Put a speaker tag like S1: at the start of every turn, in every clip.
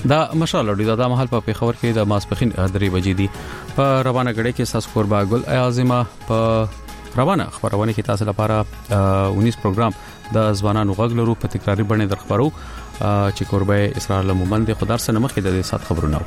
S1: دا مشال لري دا مهال په پیښور کې د ماسپخین 3 بجې دي په روانه غړې کې ساس قربا ګل اعظمه په روانه خبرونه کې تاسو لپاره 19 پروګرام د ځوانانو غږ لرو په تکراری باندې درخبرو چې قربا اسرائیل مومند خدار سره مخې د سات خبرونه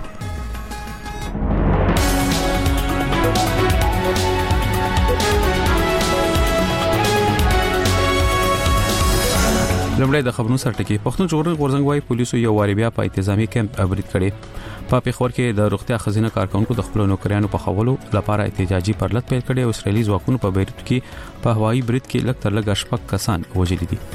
S1: لمړی د خبرونو سره ټکی پښتون ژغورنې غورځنګ وايي پولیسو یو واری بیا په انتظامی کمپ برید کړي په پیښور کې د روغتیا خزینه کارکونکو د خپل نوکریانو په خولو لپاره احتجاجي پرلط پیل کړي او اسرائیلي ځواکونو په بیروت کې په هوایي برید کې لږ تر لږه شپږ کسان وژل دي.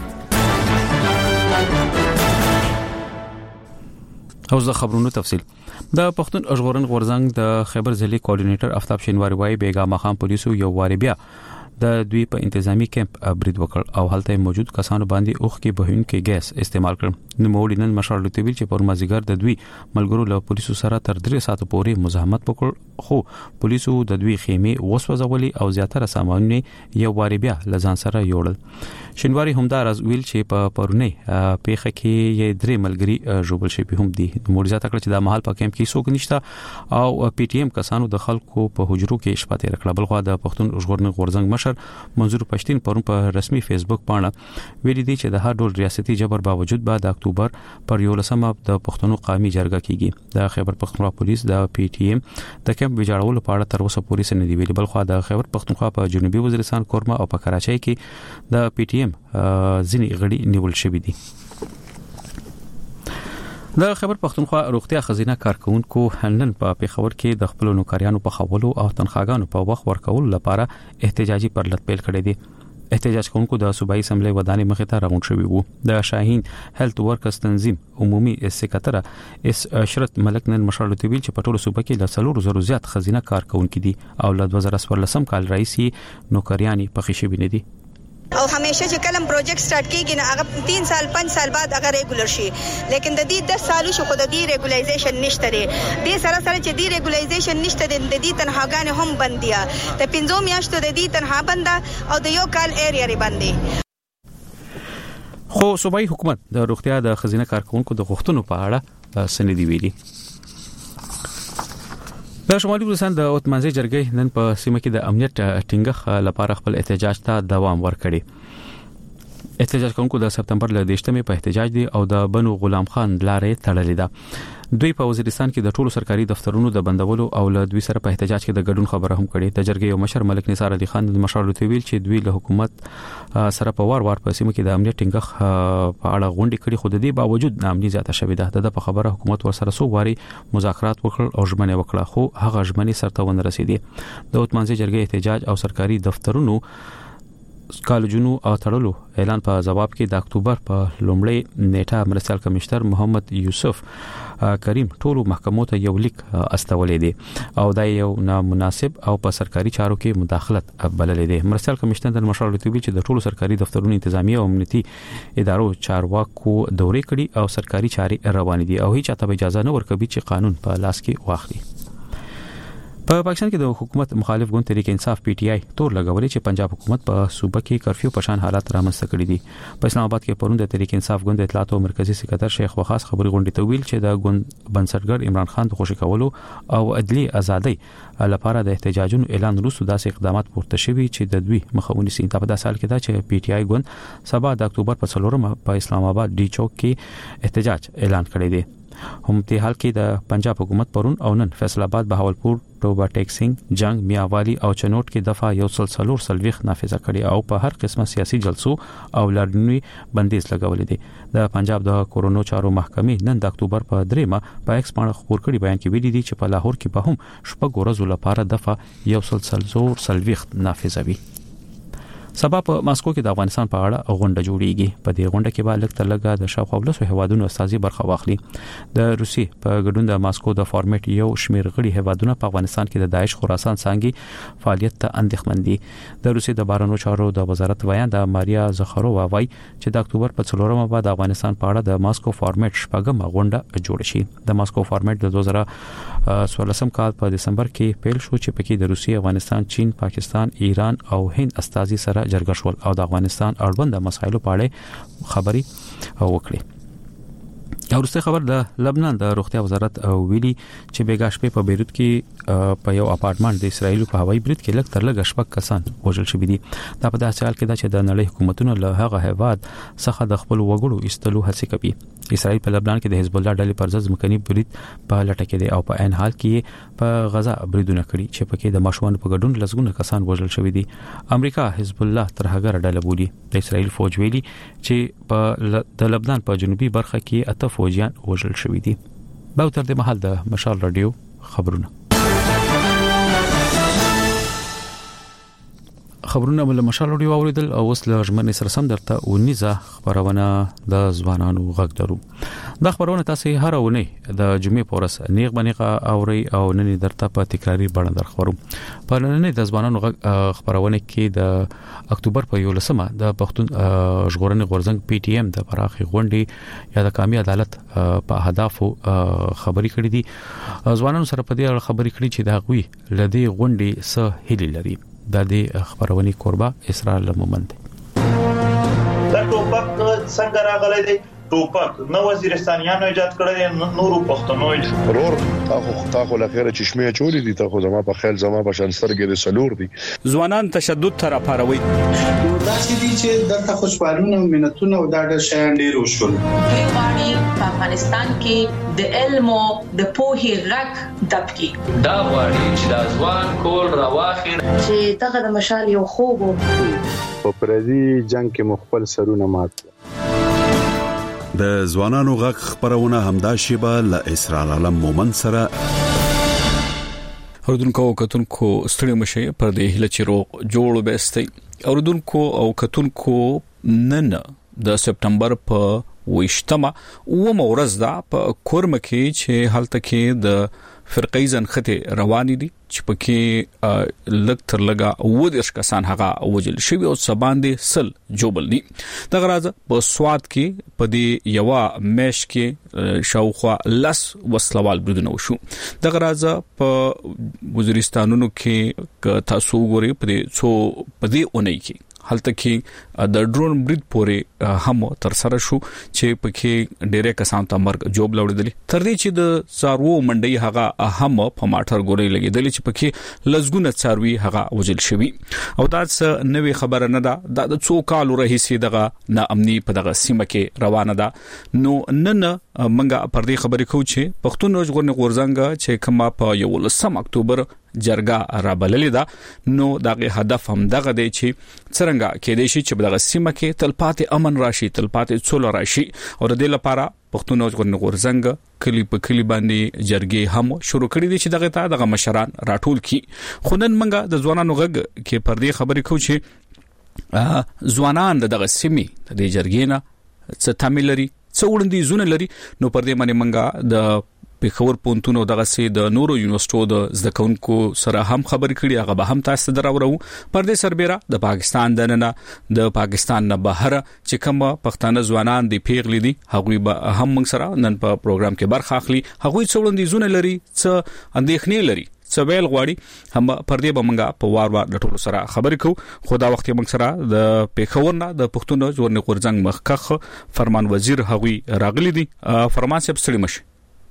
S1: اوس د خبرونو تفصیل. د پښتون ژغورنې غورځنګ د خیبر ضلع کوارډینیټر آفتاب شینواری وايي بیګا مخام پولیسو یو واری بیا د دوی په انتظامی کمپ برید وکړ او هلته موجود کسانو باندې اوخ کې بهون کې ګیس استعمال کړ. نو مولینن مشر لوتویل چې پر مازیګر د دوی ملګرو له پولیسو سره تر 3 ساعت پورې مزاحمت وکړ خو پولیسو د دوی خیمه وسوځولې او زیاتره سامان یو واری بیا لزان سره یوړل. شینواری همدار از ویل چې په پرونه پیښه کې یې 3 ملګری جوړل شي هم دي. مولزه تکړه چې د محل په کمپ کې څوک نشته او پی ټی ایم کسانو د خلکو په حجرو کې شپه تیر کړه. بلخو د پښتون ژغورنې غورځنګ مشر منظور پښتين پرون په رسمي فیسبوک باندې ویلي دي چې د هر ډول ریاستي جبر باوجود بعد اکتوبر پر 11 د پښتونو قومي جرګه کیږي. د خیبر پښتونخوا پولیس د پی ټی ایم د کمپ ویجاړولو په اړه تر اوسه پولیس نه دی ویلي. بلخو د خیبر پښتونخوا په جنوبي وزیرستان کورما او په کراچۍ کې د پی ټی ایم ځینی غړي نیول شوی دي. د خیبر پښتونخوا روغتیا خزینه کارکونکو نن په پیښور کې د خپل نوکریانو په خولو او تنخواګانو په وخت ورکول لپاره احتجاجي پرلط پیل کړی دی. احتجاج کوونکو د صوبایي اسمبلی ودانۍ مخې ته راغونډ شوي وو. د شاهین هیلث ورکرز تنظیم عمومي سکرټر اس اشرت ملک نن مشر لوتویل چې په ټولو صوبه کې ل 300 زیات خزینه کارکونکو دي او ل 2014 کال رئیسي نوکریانی پخې شوي نه دي.
S2: او همیشه چې کلم پروجیکټ سٹارټ کیږي نه هغه 3 سال 5 سال بعد هغه ریګولر شي لیکن د دې 10 سالو شو خو د دې ریګولایزیشن نشته دی. د سره سره چې دې ریګولایزیشن نشته دی د دې تنخواګانې هم بندیا د 15 میاشتو د دې تنخوا بند او د یو کال ایریا ری باندې.
S1: خو صوبایي حکومت د روغتیا د خزینه کارکونکو د غوښتنو په اړه سندې ویلي. د شمالي وزیرستان د اوتمانزي جرګې نن په سیمه کې د امنیت ټینګښت لپاره خپل احتجاج ته دوام ورکړي. احتجاج کوونکو د سپتمبر ل 18 په احتجاج دي او د بنو غلام خان لارې تړلې ده. دوی په وزیرستان کې د ټولو سرکاري دفترونو د بندولو او له دوی سره په احتجاج کې د ګډون خبره هم کړې. د جرګې یو مشر ملک نثار علي خان د مشر لوتویل چې دوی له حکومت سره په وار په سیمه کې د امنیت ټینګښت په اړه غونډې کړې خو د دې باوجود نامني زیاته شوې ده. د په خبره حکومت ورسره سو واري مذاکرات وکړ او ژمنه وکړه خو هغه ژمنې سرته ونه رسیدي. د اوتمانزي جرګې احتجاج او سرکاري دفترونو کالجونو او تړلو اعلان په جواب کې د اکتوبر په لومړۍ نیټه مرستیال کمشنر محمد یوسف کریم ټولو محکمو ته یو لیک استولې دي او دا یو نامناسب او په سرکاري چارو کې مداخلت بللې دي. مرستیال کمشنر د مشر لوتویل چې د ټولو سرکاري دفترونو انتظامی او امنیتي ادارو چارواکو دورې کړي او سرکاري چارې روان دي او هیڅ ته اجازه نه ورکوي چې قانون په لاس کې واخلي. په پاکستان کې د حکومت مخالف ګوند تحریک انصاف پی ټی آی تور لګولې چې پنجاب حکومت په صوبه کې کرفیو په شان حالات رامنځته کړي دي. په اسلام آباد کې پرون د تحریک انصاف ګوند اطلاعات او مرکزی سکرټر شیخ وقاص خبري غونډې ته ویل چې د ګوند بنسټګر عمران خان د خوشی کولو او عدلي ازادي لپاره د احتجاجونو اعلان وروسته داسې اقدامات پورته شوي چې د دوی مخاوني سین په داسې حال کې دا چې پی ټی آی ګوند سبا د اکتوبر په 4 په اسلام آباد ډي چوک کې احتجاج اعلان کړی دی. هم په حال کې د پنجاب حکومت پرون او نن فیصل آباد بهاولپور ټوبا ټیکسینګ جنگ میاوالی او چنوټ کې دفعه یو سلسلور سلويخ نافذه کړي او په هر قسمه سیاسي جلسو او لړنوي بندیز لګولې دي. د پنجاب د کورونو چارو محکمې نن د اکتوبر په 3 په ایکس باندې خبر کړي بیان کې ویلي دي چې په لاهور کې به هم شپږ ورځې لپاره دفعه یو سلسلور سلويخ نافذه وي. سبا په ماسکو کې د افغانستان په اړه غونډه جوړیږي. په دې غونډه کې به لږ تر لږه د شاوخوا 12 هیوادونو استازي برخه واخلي. د روسي په ګډون د ماسکو د فارمیټ یو شمیر غړي هیوادونه په افغانستان کې د داعش خراسان څنګه فعالیت ته اندېښمن دي. د روسي د بهرنیو چارو د وزارت ویان د ماریا زخرووا وايي چې د اکتوبر په 4 بعد د افغانستان په اړه د ماسکو فارمیټ شپږم غونډه جوړ شي. د ماسکو فارمیټ د 2014 کال په دسمبر کې پیل شو چې پکې د روسي، افغانستان، چین، پاکستان، ایران او هند استازي سره جرګه شول او د افغانستان اړوند مسایلو په اړه خبري وکړي. ورسته خبر د لبنان د روغتیا وزارت ویلي چې بیګا شپې په بیروت کې په یو اپارټمنټ د اسرایل په هوایي برید کې لږ تر لږه شپږ کسان وژل شوي دي. دا په داسې حال کې ده چې د نړۍ حکومتونو له هغه هیواد څخه د خپل وګړو ایستلو هڅه کوي. اسرایل په لبنان کې د حزب الله ډلې پر ضد ځمکني برید په لټه کې دی او په عین حال کې په غزا بریدونه کړي چې پکې د ماشومان په ګډون لسګونه کسان وژل شوي دي. امریکا حزب الله تر هغه ډله بولي. د اسرایل فوج ویلي چې په د لبنان په جنوبي برخه کې 8 فوجیان وژل شوي دي. دا تر دې مهال د مشال رادیو خبرونه ول مشال رادیو اوریدل او اوس له ژمنې سره سم درته ونیزه خبرونه د ځوانانو غږ درو. دا خبرونه تاسو هر ونه د جمعې پورس نیغ بنیغه اوري او نن درته په تکراری بڼه درخبرو. په نن د ځوانانو غږ خبرونه کې د اکتوبر په 11مه د پښتون ژغورنې غورځنګ پی ټی ایم د پراخي غونډې یا د قومي عدالت په اهدافو خبري کړې دي. ځوانانو سره په دې خبري کړې چې دا غوي لدی غونډې سه هلي لري. د دې خبرونې قربا اسرار لمومند
S3: دا ټوپک څنګه راغلی دی؟ ټوپک نو وزیرستانیانو ایجاد کړی، نورو پښتنو
S4: ضرور تاخو لخيره چشمه چولی دي تاخو زما په خیال زما په شانسترګې د سلور دي.
S5: ځوانان تشدد تر پاروي
S6: دا چې دي چې دغه خوشبالونه او منتونه او دا د شیان ډیر وشول.
S7: غواړي په افغانستان کې د علم او د پوهې غږ دبکي.
S8: دا غواړي چې د ځوان کول راواخي
S7: چې دغه د مشال یو خوب
S9: په پردي جنگ کې مخبل سرونه مات.
S10: د ځوانانو غږ خبرونه همدا شیبه ل اسرار علم مومن سره
S5: اوردونکو کتونکو ستړي مشه پر دې هله چې روغ جوړ وبستي. اوردونکو او کتونکو نن د سپټمبر په 28مه او مورز دا په کورم کې چې حالت کې د فرقې ځنخته روانې دي چې پکې لګ تر لګا ودیش کسان هغه وجل شوی او سباندې سل جوبل دي. د غراز په سواد کې په دې یو مېش کې شاوخوا لس وسلوال بریدونه وشو. د غراز په وزیرستانونو کې تاسو ګوري په دې اونۍ کې حالت کې د ډرون برید پورې هم تر سره شو چې پکې ډېرې کسان ته مرګ جوب لوړېدل. تر دې چې د څارو منډي هغه هم په ماټر ګوري لګېدل چې پکې لزګونه څاروي هغه وجل شوی. او دا څه نوې خبره نه ده. د څو کالو راهیسې دغه ناامني په دغه سیمه کې روانه ده. نو نن منګه پر دې خبرې کوو چې پښتون ژغورنې غورځنګ چې کما په 11 اکتوبر جرګه را بللې ده نو دغه هدف هم دغه دی چې څنګه کې دي چې دغه سیمه کې تلپاتې امن راشي، تلپاتې څول راشي. او د دې لپاره پښتون ژغورنې غورځنګ کلی په کلی باندې جرګې هم شروع کړې دي چې دغه مشران راټول کی. خو نن منګه د ځوانانو غږ کې پر دې خبرې کوو چې ځوانان دغه سیمه د جرګې نه څه تعامل لري، څه وړاندیزونه لري. نو پر دې باندې منګه د پیښور پونتونو دغه سي د نورو یونیورسيټو د زده کوونکو سره هم خبرې کړي. هغه به هم تاسو دراوړو. پر دې سربېره د پاکستان دننه د پاکستان نه بهر چې کوم پښتانه ځوانان دی پیغلي دي هغه به هم موږ سره نن په پروګرام کې برخه اخلي. هغه څو وړاندیزونه لري، څه اندېښنې لري، څه ویل غواړي. هم پر دې به موږ په وار د ټولو سره خبرې کوو. خو دا وخت موږ سره د پیښور نه د پښتون ژغورنې غورځنګ مخکخ فرمان وزیر هغوی راغلي دي. فرمان صاحب ستړي مشه.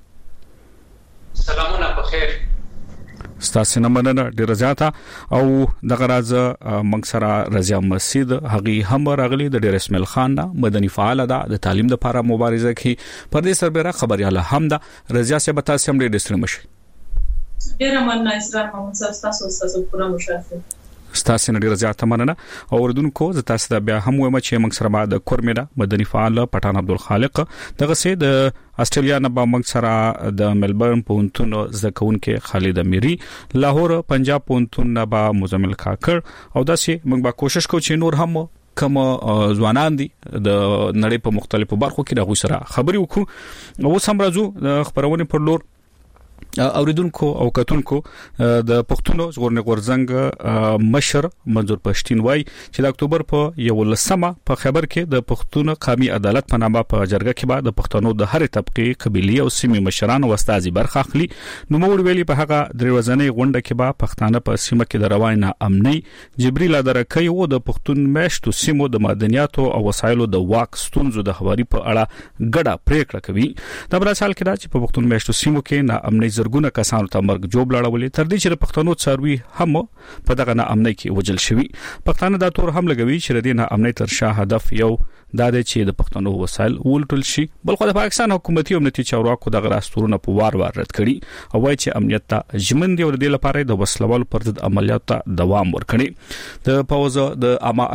S8: سلامونه په خیر.
S5: ستاسو نه مننه ډیر زیاته. او دغه راز موږ سره رضا مسجد هغه هم راغلي د ډیر اسماعیل خان نه مدني فعال ده د تعلیم لپاره مبارزه کوي. پر دې سربېره خبرياله هم ده رضا صاحب تاسو هم ډیر ستړي مشه.
S11: ډیر مننه اسلام محمد تاسو پورا مشافه
S5: ستاسو نه ډیر زیاته مننه. او اوردونکو زه تاسو ته بیا هم وایم چې موږ سره د کورمیدا مدني فعال پټان عبدالخالق دغه سي د استرالیا نه به موږ سره د ملبورن پونتون زکون کې خالد امیری، لاهور پنجاب پونتون نه به مزمل کاکړ او داسې موږ به کوشش کوو چې نور هم کوم ځوانان دي د نړۍ په مختلفو برخو کې دغه سره خبرې وکړو. او سم راځو د خبرونه پر لور اوریدونکو او کتونکو د پښتونو ژغورنې غورځنګ مشر منظور پښتين وای چې د اکتوبر په 11مه په خبر کې د پښتون قومي عدالت په نامه په جرګه کې بعد د پښتنو د هر طبقه قبيله او سیمې مشران او استازي برخه اخلي. نو موږ ویلي په هغه دروازنۍ غونډه کې به پښتانه په سیمه کې د روانه امني جبريل درکې او د پښتون میشتو سیمو د معدنیاتو او وسایلو د واک ستونزو د حواري په اړه ګډه پریکړه کوي. دا بل سال کې دا چې په پښتون میشتو سیمو کې نه امني زرګونه کسانو ته مرګ جوړ لاړولې تر دې چې پښتنو څاروي هم په دغه نه امني کې وجل شوی. پښتانه دا تور هم لګوي چې د نه امني تر شاه هدف یو دا د چې د پښتنو وسایل ولټل شي. بلخو د پاکستان حکومتي امنیتي چارواکو دغه راستورونه په وار رد کړي او وايي چې امنیت ته ژمن دی او د لپاره د وسلوال پر ضد عملیات ته دوام ورکړي. د پوز د عامه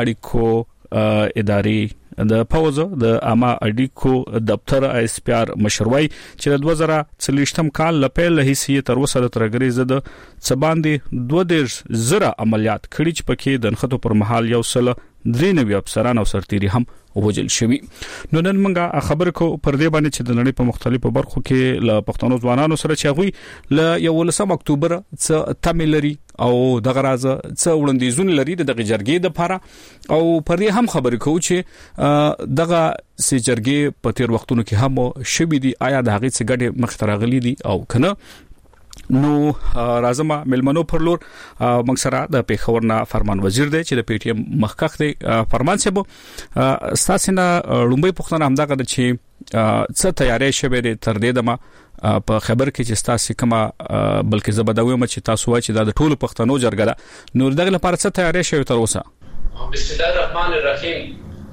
S5: اړیکو ادارې د پوز د عامه اړیکو دفتر اس پی آر مشروعي چې د 2023م کال لپاره هیڅ تر اوسه د ترګری زده څباندې 2000 عملیات کړي چې پکې د نخټو پر مهال یو سل 93 افسران او سرتيري هم وجل شوی. نو نن موږ خبر کو پر دې باندې چې د نړۍ په مختلفو برخو کې ل پښتنو ځوانانو سره چاغوي ل 11 اکتوبر څ تاملري او دغه راز څ وړاندیزونه لري د جرګې د لپاره او پر دې هم خبرې کوو چې دغه سي جرګې په تیر وختونو کې هم شوي دي آیا د هغې څخه ګډه مخترغلي دي او کنه. نو رازمه ملمنو پر لور منصره د پیښورنا فرمان وزیر دی چې د پی ټی ایم مخکخ دی. فرمان صاحب استاسینه لومبي پښتنه همدغه د چې څه تیاری شوه د تر دې دمه په خبر کې چې تاسو کما بلکې زبدوي مچ تاسو وای چې د ټولو پښتنو جرګه ده نو دغه لپاره څه تیاری شوه تر اوسه؟
S8: بسم الله الرحمن الرحیم.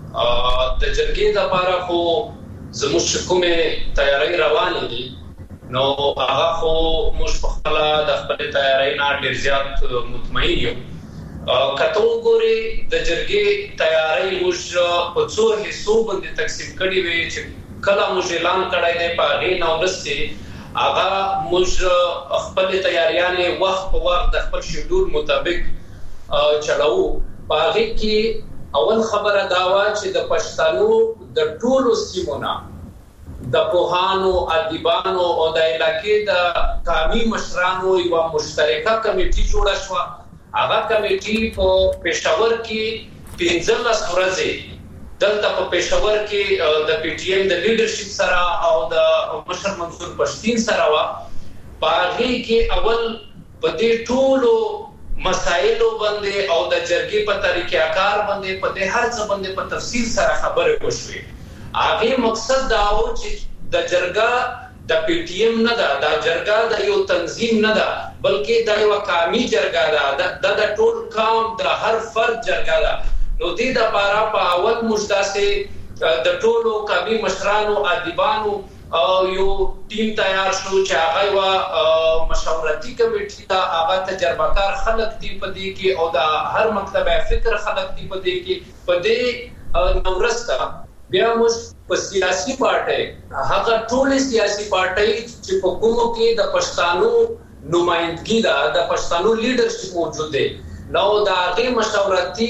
S8: د جرګې لپاره خو زموږ کومه تیاری روانه دي نو هغه خو موږ په خپل د خپل تیاری نه ډیر زیات مطمئن یو. کته وګوري د جرګې تیاری موږ په څو حصو باندې تقسیم کړی وي چې کله موږ اعلان کړی دی په هغه نو ورسته هغه موږ خپل تیاریانه وخت په وخت د خپل شیډول مطابق چلاو. په هغه کې اول خبره دا و چې د پښتنو د ټولو سیمونو د پوهانو ادیبانو او د علاقې د قومي مشرانو یو مشترکه کمیټه جوړه شو. هغه کمیټه په پېښور کې 15 ورځې دلته په پېښور کې د پی ټی ایم د لیډرشپ سره او د مشر منصور پښتين سره وا. په هغه کې اول په دې ټولو مسایلو باندې او د جرګې په طریقې کار باندې په دې هر څه باندې په تفصیل سره خبرې وشوي. هغه مقصد دا و چې د جرګه د پی ټی ایم نه ده، د جرګه د یو تنظیم نه ده، بلکې د یو قومي جرګه ده، د ټول قوم د هر فرد جرګه ده. نو دې د لپاره په اول مشداسه د ټولو قومي مشرانو ادیبانو او یو ټیم تیار شو چې هغه وا مشورتي کمیټه دا هغه تجربهکار خلک دی په دې کې او د هر مکتبه فکر خلک دی په دې کې. په دې نورسته بیا موږ په سیاسي پارټي هغه ټول سیاسي پارټي چې په کومو کې د پښتنو نمائندګي ده، د پښتنو لیډرشپ موجود دی، نو د هغه مشورتي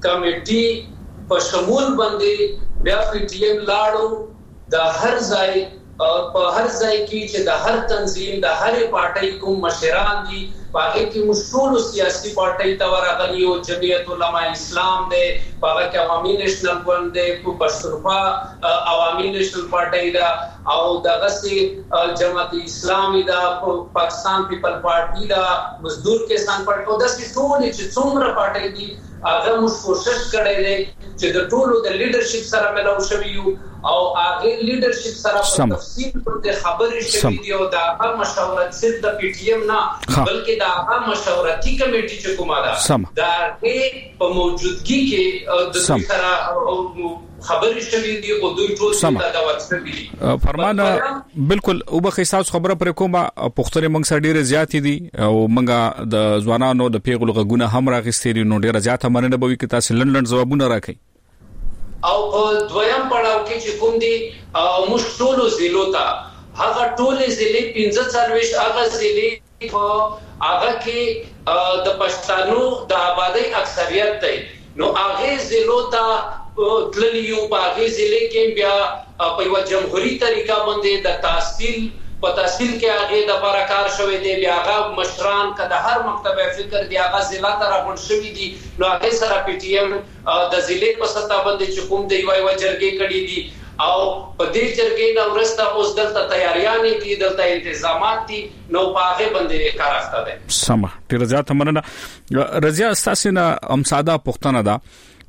S8: کمیټي په شمول باندې بیا پی ټی ایم لاړو د هر ځای په هر ځای کې چې د هر تنظیم د هر پارټي کوم مشران دي باقي کې مشټول سیاسي پارټي ته ورغلي او جمعیت علماء اسلام دي، هغه کې عوامي نېشنل ګوند دي، په پښتونخوا عوامي نېشنل پارټي دا او دغه سي جماعت اسلامي دا، پاکستان پیپل پارټي دا، مزدور کسان پارټي او د ټول چې څومره پارټي دي هغه موږ کوشش کړی دی چې د ټولو د لیډرشپ سره ملاو شوي یو او هغه لیډرشپ سره په تفصیل باندې خبرې شوي دي او دا هغه مشورت صرف د پی ټی ایم نه بلکې دا هغه مشورتي کمیټه چې کومه ده دا په موجودګي کې د سره خبرې شوي دي او دوی ټول ته دا ورسېږي.
S5: فرمانه بالکل او به خاص خبره پر کومه پښتني موږ سره ډیره زیات دي او موږ د ځوانانو د پیغلو غونه هم راغستې نو ډیره زیاته مننه به وي چې تاسو لندن جوابونه راکړي.
S8: او دویم پړاو کې چې کوم دي موږ ټول زیلو ته هغه ټول زیلې 45 هغه زیلې په هغه کې د پښتنو د آبادی اکثریت دی، نو هغه زیلو ته تللیو په هغه ضلع کې بیا په یو جمهوریت طریقه باندې د تحصیل په تحصیل کې هغه د لپاره کار شوی دی. بیا هغه مشران کده هر مکتب فکر دی هغه ضلع ته راغون شوی دي نو هغه سره پی ټی ایم د ضلع په سطح باندې چې کوم دی یو جرګې کړي دي او په دې جرګې نو ورسته اوس دلته تیاریانې دي دلته انتظامات دي نو په هغه باندې کار اخته ده.
S5: سم ډیر زیات مننه. رضیا تاسو نه ام ساده پښتنه ده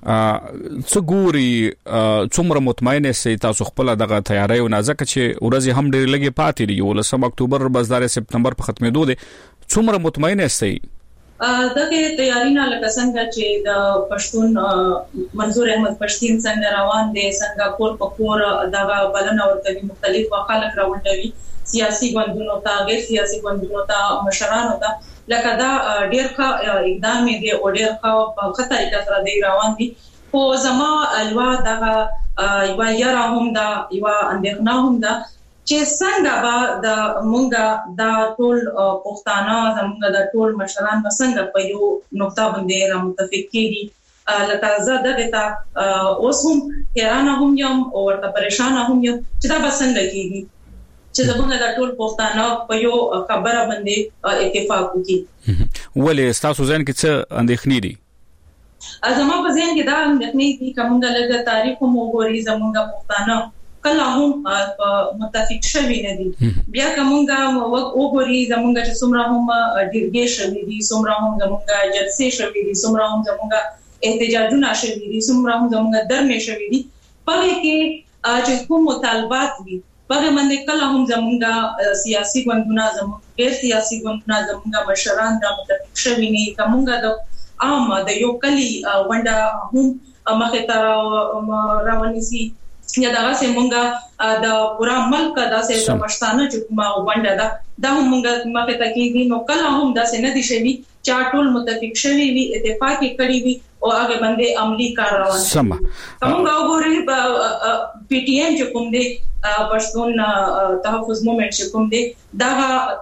S5: څو ګوري څومره مطمئنه سي تاسو خپل دغه تیاری او نازک چې ورځي هم ډېر لګي پاتې دی 19 اکتوبر 12 سپتمبر په ختمېدو دي څومره مطمئنه سي
S11: دغه تیاری نه لکه څنګه چې د پښتون منظور احمد پښتين څنګه روان دي څنګه کور په کور دغه بلنه ورته مختلف خلک راوړي سیاسي ګوندونو ته غیر سیاسي ګوندونو ته مشرانو ته لکه دا ډیر ښه اقدام دی او ډیر ښه په خطر کې سره دی روان دي خو زما الوا دغه یو یاره هم دا یو اندېښنه هم دا چې څنګه به د مونږه دا ټول پښتانه زموږ د ټول مشران څنګه په یو نقطه باندې را متفق کیږي لکه زه دغه ته اوس هم حیران هم یم او ورته پریشان هم یم چې دا به څنګه کیږي چې زموږ د ټول پښتانه په یو خبره باندې اتفاق وکړي.
S5: ولې تاسو ځین کې څه اندېښنې دي؟
S11: زما په ذهن کې دا اندېښنې دي کومه لږه تاریخ مو ګوري زموږ پښتانه کله هم متفق شوي نه دي. بیا کومه وګوري زموږ چې څومره هم ډیرګې شوي دي څومره هم زموږ جلسې شوي دي څومره هم زموږ احتجاجونه شوي دي څومره هم زموږ درمې شوي دي په کې چې کوم مطالبات دي په باندې کله هم زموږ سیاسي ګوندونه زموږ غیر سیاسي ګوندونه زموږ مشران د متفق شوي نه کومه د عام د یو کلی ونده هم مخه ته رواني سي یا دا څنګه د پورا ملک د سه پښتانه چې کومه ونده دا هم موږ مخه ته کېږي نو کله هم د سه نه دي شوي چې ټول متفق شوي وي اتفاق کړي وي او هغه باندې عملی کار روان
S5: سم
S11: کومه وګوري پی ټی ایم چې کوم دی پښتون تحفظ موومېنټ چې کوم دی دا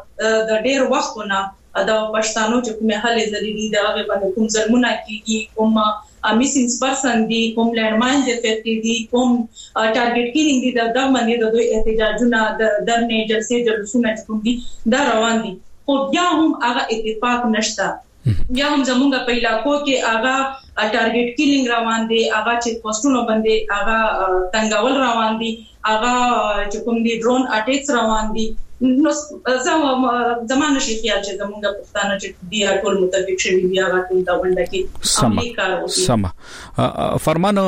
S11: د ډېر وختونه د پښتانو چې کومه حل زری دي دا هغه باندې کوم ظلمونه کیږي کوم میسینګ پرسن دي کوم لینډماین افیکټ دي کوم ټارګټ کیلینګ دي دا باندې د دوی احتجاجونه د درنې جلسې جلسونه چې کوم دي دا روان دي خو بیا هم هغه اتفاق نشته. بیا هم زمونږ په علاقو کې هغه ټارګټ کیلینګ روان دي هغه چې پوسټونو باندې هغه تنګول روان دي هغه چې کوم دي ډرون اټیکس روان دي نو زمانه شي خیال چې زمونږ پښتانه چې دی ټول متفق شوي بیا راټول دا ونده کې عملي کار وکړي.
S5: سم فرمانو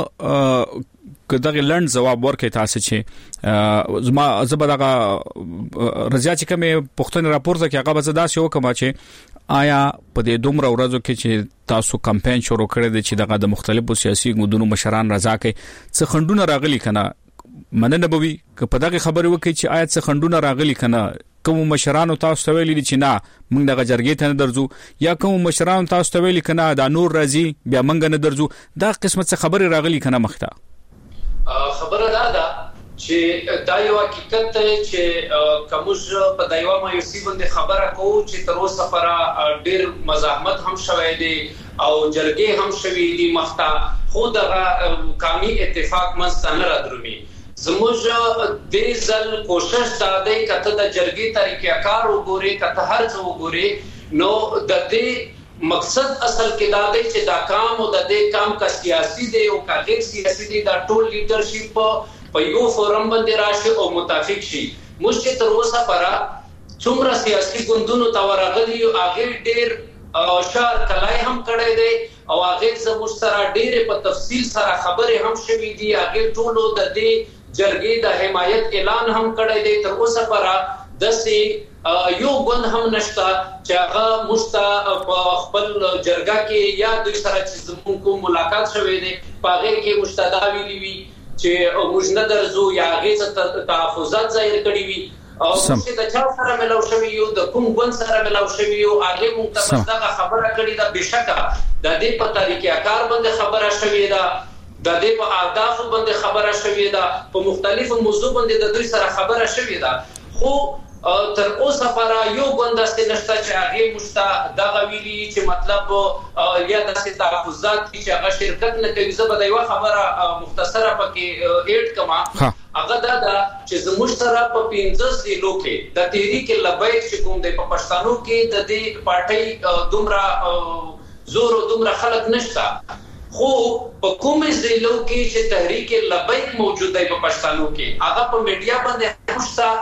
S5: کداغه لند جواب ورکړی تاسو چې زما زبدغه رضیا چې کومه پښتون راپورته کې هغه به داسې وکما چې آیا په دې دومره ورځو کې چې تاسو کمپاین شروع کړی دی چې دغه د مختلفو سیاسي ګوندونو مشران رضا کوي څه خندونه راغلي کنه مننه بوي که په دغه خبره وکړي چې آیا څه خندونه راغلي کنه کوم مشران تاسو ته ویلي چې نه موږ دغه جرګې ته نه درځو یا کوم مشران تاسو ته ویلي کنه دا نور راځي بیا موږ نه درځو دا قسمت څه خبره راغلي کنه مخته
S8: خبره ده چې دا یو حقیقت چې کومج په دایوا مایوسی باندې خبره کوو چې تر اوسه پر ډیر مزاحمت هم شوه دي او جرګې هم شوي دي مخته خو دغه قومي اتفاق مستنه را درومي زموږ د ځل کوشش دا دی کته د جرګې طریقې کار وګوري کته هر څه وګوري نو د دې مقصد اصل کې دا دی چې دا کام او د دې کام کا سیاسي دی او کا غیر سیاسي دی دا ټول لیډرشپ په یو فورم باندې راشي او متفق شي موږ تر اوسه پر څومره سیاسي ګوندونو ته ورغلي او هغه ډېر شار کلای هم کړی دی او هغه زموږ سره ډېر په تفصیل سره خبرې هم شوې دي هغه ټولو د دې جرګې د حمایت اعلان هم کړی دی تر اوسه پر دسې یو ګوند هم نشته چې هغه مستا په خپل جرګه کې یا دوی سره چې زموږ ملاقات شوې دي په هغه کې مستدا ویلي وي چې موږ نه درځو یا هغه تحفظات ظاهر کړی وي او چې د چا سره ملاو شوی یو د کوم ګوند سره ملاو شوی یو هغه موږ ته دا خبره کړې ده بشکه د دې په طریقې کار باندې خبره شوی ده د دې په اهداف باندې خبره شوی ده په مختلفو موضوع باندې د دوی سره خبره شوی ده خو تر اوسه پر یو ګوند است نشته چې هغه مستا دا ویلي چې مطلب یا د تحفظات چې هغه شرکت نه کوي زه به دا یو خبره مختصره پکې ایډ کما هغه دا چې زموږ سره په 15 ضلعو کې د تحریک لبیک چې کوم د پښتنو کې د دې پارټي دومره زور او دومره خلک نشته، خو په کومه ضلعو کې چې تحریک لبیک موجود دی په پښتنو کې هغه په میډیا باندې همستا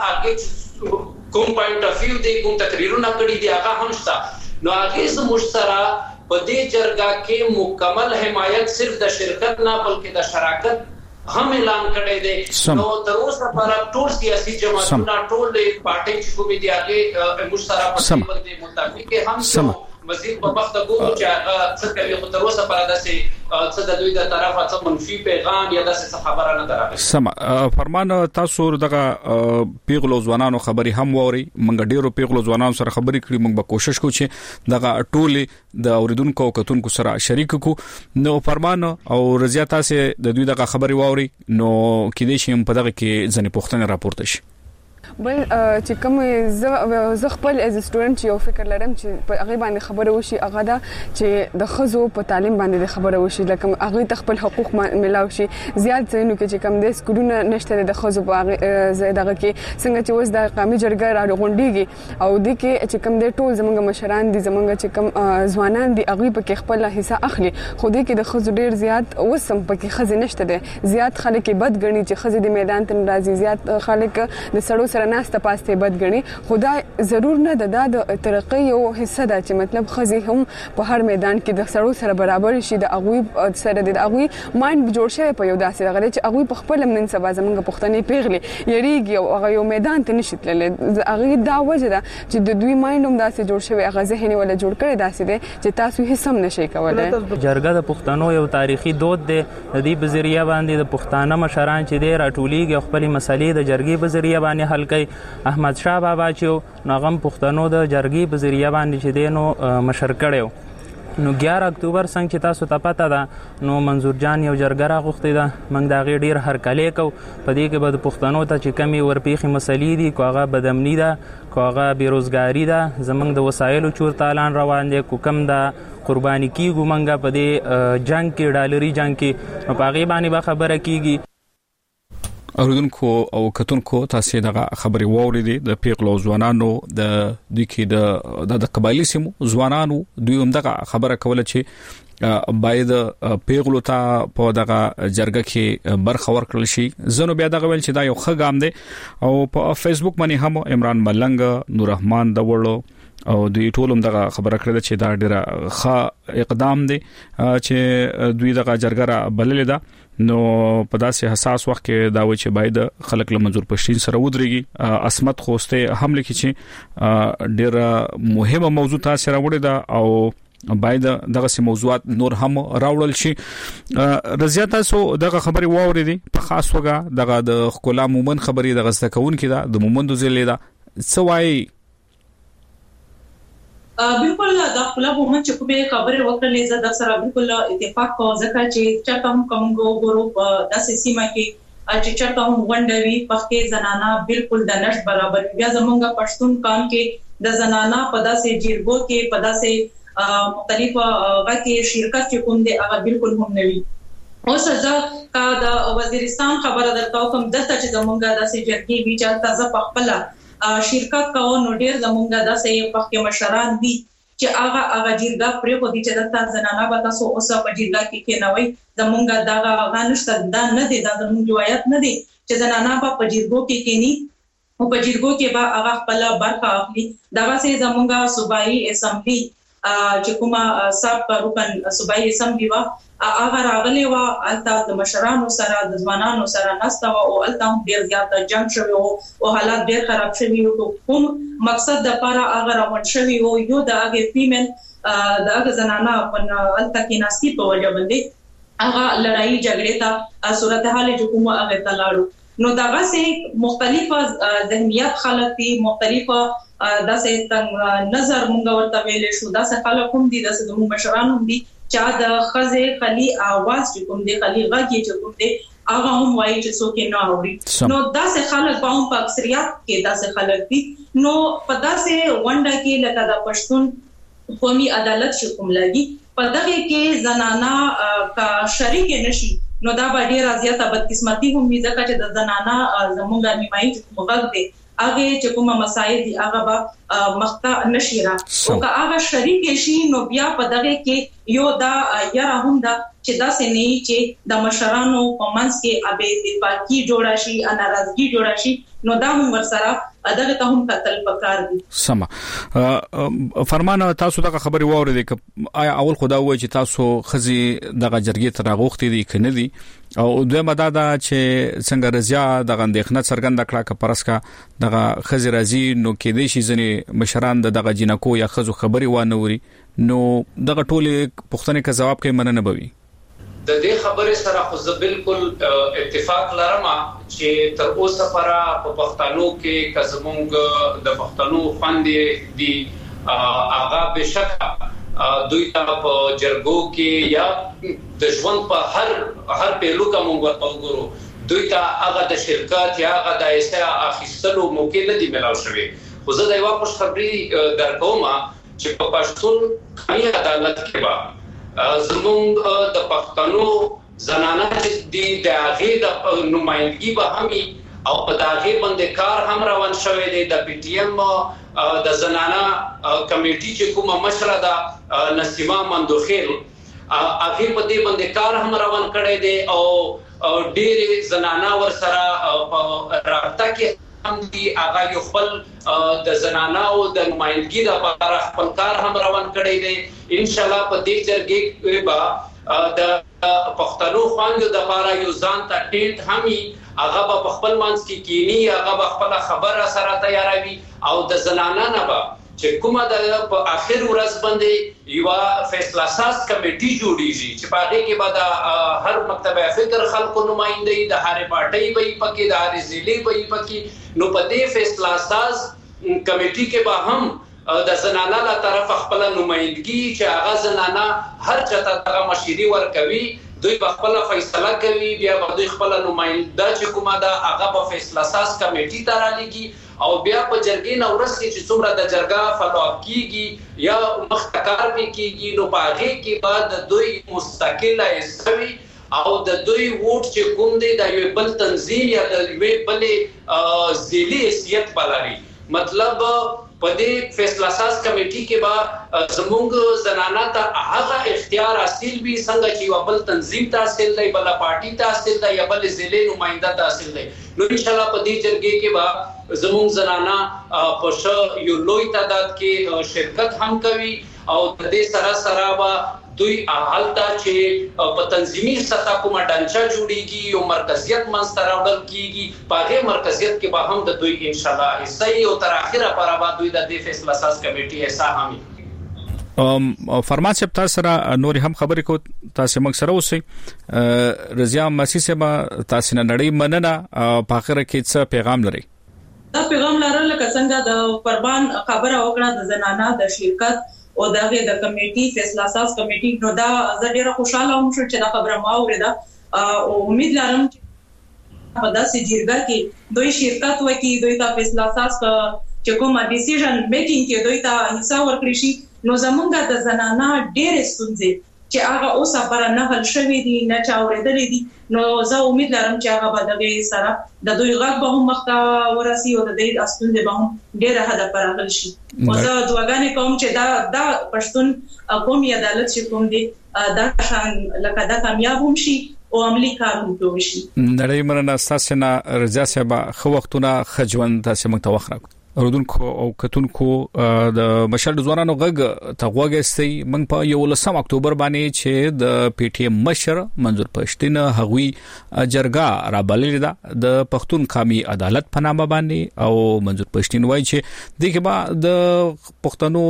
S8: هغه کوم پوینټ اف ویو دی، کوم تقریرونه کړي دي هغه همستا. نو هغه زموږ سره په دې جرګه کې مکمل حمایت صرف د شرکت نه بلکې د شراکت هم اعلان کړی دی. نو تر اوسه پر ټول سیاسي جماعتونه ټول پارټي چې کومې دي هغه مشترک په دې باندې متفق هم مزید په وخت کوو چې څه کوي، خو تر اوسه پر داسې څه د دوی د طرفه څه منفي پیغام یا داسې خبره نه درغله.
S5: سم فرمان تاسو دغه پیغلو ځوانانو خبري هم ووري، منګ ډیرو پیغلو ځوانانو سره خبري کړي، موږ به کوشش کوو چې دغه ټول د اوریدونکو او کتونکو سره شریک کو. نو فرمان او رضیا تاسو د دوی دغه خبري ووري، نو کې دې شي په دغه کې ځنې پوښتنه راپورته شي.
S12: بل چې کوم زه خپل از سټوډنټ یو فکر لرم چې په هغه باندې خبره وشي، هغه دا چې د خزو په تعلیم باندې خبره وشي، لکه هغه خپل حقوق ملاو شي. زیات ځینو کې چې کوم د سکولونو نشته د خزو په هغه دغه کې څنګه چې وس د قومي جرګه راغونډيږي او د کې چې کوم د ټول زمونږ مشران دي، زمونږ چې کوم ځوانان دي هغه په کې خپل حصہ اخلي، خو د کې د خزو ډیر زیات وسم په کې خزه نشته ده. زیات خلک بد غني چې خزه د میدان ته راځي، زیات خلک د سړو سره ناسته پاسته بد غني. خدا ضرور نه د ترقی یو حصہ ده چې مطلب خزي هم په هر میدان کې د سړو سره برابر شي، د اغوی سره د اغوی مایند جوړ شوی په یو داسې دغه چې اغوی په خپل من سبا زمونږ پښتنې پیغلي یریږي او هغه یو میدان ته نشي تللی. هغه دا وجه ده چې د دوی مایند هم داسې جوړ شوی، هغه ذهن ولا جوړ کړی داسې ده چې تاسو هیڅ هم نشئ کولای.
S13: جرګه د پښتنو یو تاریخي دود دی، د دې بذریعہ باندې د پښتانه مشران چې دی راټولیږي خپل مسلې د جرګې بذریعہ باندې حل کوي. احمد شاه بابا چې نغم پښتنو د جرګې بذریعہ باندې چې دی نو مشر کړو. نو 11 اکتوبر څنګه چې تاسو ته پته ده نو منظور جان یو جرګه راغوښتې ده، موږ دا غي ډیر هرکلی کو. په دې کې به پښتنو ته چې کمی ورپیخي مسلې دي، کوغه بدامنی ده، کوغه بیروزګاری ده، زمنګ د وسایلو چورته اعلان روان دي، کوم دا قرباني کیږي منګه په دې جنگ کې ډالري جنگ کې په هغه باندې به خبره کیږي.
S5: اوریدونکو او کتونکو تاسو دغه خبري ووري د پیغلو ځوانانو د دکی د قبایلی سیمو ځوانانو دوی هم دغه خبره کوله چې باید پیغلو ته په دغه جرګه کې برخه ورکړل شي. زنو بیا دغه ویل چې دا یو ښه ګام دی او په فیسبوک باندې هم عمران ملنګ، نور رحمان دولو او دوی ټول هم دغه خبره کړل چې دا ډیره ښه اقدام دی چې دوی دغه جرګه را بللې ده. نو په داسې حساس وخت کې دا و چې باید خلک له منظور پښتين سره ودرېږي. اسمت خوسته هم لیکي چې ډیره مهمه موضوع تاسو راوړی ده او باید دغه سي موضوعات نور هم راوړل شي. رضیا تاسو دغه خبري ووري دي په خاص وګه دغه د خلا مومن خبري دغه ستکون کې ده د مومندو ضلع ده سوای
S11: بالکل دا خپل ومن چې کومه خبره وکړلې زه د سره بالکل اتفاق کوم ځکه چې چاته هم کومو ګروپ د سیمه کې چې چاته هم ونډوي پخې زنانا بالکل د نش برابر بیا زمونږ پښتون کان کې د زنانا په داسې جرګو کې په داسې مختلفه غږی شرکت چې کوم دي هغه بالکل هم نوي. اوس ځکه کا د وزیرستان خبره درته کوم دته چې زمونږ داسې جرګي وی چې تاسو په خپل شرکت کوو نو ډیر زمونږ داسې پخې مشران دي چې هغه جرګه پرې خو دي چې د زنانه به تاسو اوسه په جرګه کې کېنوي. زمونږ دا غانشته دا نه دي، دا زمونږ روایت نه دي چې زنانه په جرګو کې کېني او په جرګو کې به هغه خپل برخه اخلي. دا واسه زمونږ صوبایي اسمبلی چې کومه صاحب رکن صوبایي اسمبلی وا هغه راغلی و الته د مشرانو سره د ځوانانو سره نسته او الته ډیر زیات جنگ شوی او حالات ډیر خراب شوی او کوم مقصد د لپاره هغه روان شوی او یو د هغه فیمن د هغه زنانه په الته کې ناستی په وجه باندې هغه لړۍ جګړې ته صورتحال چې کومه هغه تلاړو. نو دا غسه مختلفه ذهنیت خلک دي، مختلفه داسې څنګه نظر مونږ ورته ویل شو، داسې خلک هم دي، داسې د مشرانو هم دي چا د خزه خلی आवाज چې کوم دی خلی غږی چې کوم دی هغه هم وایي چې څوک نه اوري. نو داسې خلک په هم په اکثریت کې داسې خلک دي. نو په داسې ونډه کې لکه د پښتون قومي عدالت چې کوم لګي په دغه کې زنانا کا شریک نشي نو دا به ډیر زیاته بدقسمتي هم وي ځکه چې د زنانه زمونږ نیمایي مغرب دي هغه چې کومه مسایل دي هغه به مخته نشيره او که هغه شریک شي نو بیا په دغه کې یو دا یاره هم دا چې دا سنې چې د مشرانو په منځ کې ابې اتفاقی جوړا شي ناراضگی جوړا شي نو دا هم ورسره دغه ته هم قتل پکار دي.
S5: سم فرمان تاسو دغه خبري واورئ ک آیا اول خدا وای چې تاسو خزي دغه جرګې ته راغوختي دي کنه دي او دویمه دا چې څنګه رضا دغه اندېښنه څرګنده کړه ک پرسکا دغه خزي راځي نو کې دې شي ځنې مشران دغه جنکو یا خزو خبري وانوري نو دغه ټوله پښتنه کا جواب کوي مننه بوي.
S8: د دې خبرې سره خو زه بالکل اتفاق لرم چې تر اوسه پورا په پښتنو کې کزمونږ د پښتنو خوندې دي هغه بشکه دوی ته په جرګو کې یا د ژوند په هر پهلو کې موږ وګورو دوی ته هغه د شرکت یا هغه د ایسه اخیستلو موقع نه دی ملاو شوی. خو زه د یو خوش خبري درکوم چې په پښتون کمی عدالت کې با زمونږ د پښتنو زنانه دي د هغه د نمائندګي به همي او په داغه باندې کار هم روان شوی دی. د پی ټی ایم د زنانه کمیټي چې کومه مشره ده نسیمه مندوخیل هغه په دې باندې کار هم روان کړی دی او ډېر زنانه ور سره په رابطه کې هم دي. هغه یو خپل د زنانه او د نمائندګي لپاره خپل کار هم روان کړی دی. ان شاء الله په دې جرګې به د پښتنو خوندو د لپاره یو ځان ته ټینټ همي هغه په خپل منځ کې کینی هغه په خپل خبره سره تیاروي او د زنانه نه به چې کومه د په اخر ورځ باندې یو فیصله ساز کمیټي جوړیږي چې په هغه کې به د هر مکتب فکر خلکو نمائندګي د هر پارټي به پکې د هر ضلع به پکې نو په دې فیصله ساز کمیټي کې به هم د زنانه له طرف خپل نمائندګي چې هغه زنانه هر چاته دغه مشورې ورکوي دوی په خپل فیصله کوي بیا به دوی خپل نمائنده چې کومه ده هغه په فیصله ساز کمیټي ته رالېږي او بیا په جرګې نه ورسې چې څومره د جرګه فالو اپ کیږي یا مختکار به کیږي نو په هغه کې بعد دوی مستقله استوي او د دوی ووټ چې کوم دی د یو بل تنظیم یا د یو بل ضلعي حیثیت بلاري. مطلب په دې فیصله ساز کمیټي کې به زموږ زنانه ته هغه اختیار حاصل وي څنګه چې یو بل تنظیم ته حاصل دی بل پارټي ته حاصل دی یا بل ضلع نمائنده ته حاصل دی. نو ان شاء الله په دې جرګې کې به زموږ زنانه په یو لوی تعداد کې شرکت هم کوي او د دې سره سره به دوی حالت چې په تنظیمي سطح کومه ډانچا جوړیږي او مرکزیت منځ راوړل کیږي په هغه مرکزیت کې به هم د دوی ان شاء الله صحیح او تر اخره پر به دوی د دې فیصله ساز کمیټي ایسا همي
S5: فرمان صاحب تاسو سره نور هم خبرې کو تاسو موږ سره اوسئ. رضا مسیح صاحب تاسو نه نړۍ مننه په اخر کې څه پیغام لري؟
S11: دا پیغام لرل لکه څنګه د قربان خبره وکړه د زنانه د شرکت او دغه د کمیټي فیصله ساز کمیټي نو دا زه ډیره خوشاله وم چې دا خبره ما اوریده او امید لرم چې په داسې جرګه کې دوی شرکت وکړي دوی ته فیصله ساز چې کومه ډیسیژن میکینګ کې دوی ته حصہ ورکړي شي نو زمونږ د زنانه ډېر ستونزې چې هغه اوسه پر نه حل شوي دي نه چا اورېدلې دي نو زه امید لرم چې هغه به دغه سره د دوی غږ به هم مخته ورسي او د دې ستونزې به هم ډېره حد پر حل شي. او زه دعاګانې کوم چې دا پښتون قومي عدالت چې کوم دی دا شان لکه دا کامیاب هم شي او عملی کار هم وشي.
S5: نړۍ مننه تاسو نه رضا صاحب خو وختونه خجوند تاسو موږ ته وخت اوردونکو او کتونکو د مشر ځوانانو غږ ته غوږستي موږ په 11 اکتوبر باندې چې د پی ټی ایم مشر منظور پښتين هغوی جرګه را بللې ده د پښتون قومي عدالت په نامه باندې او منظور پښتين وایي چې دغه به د پښتنو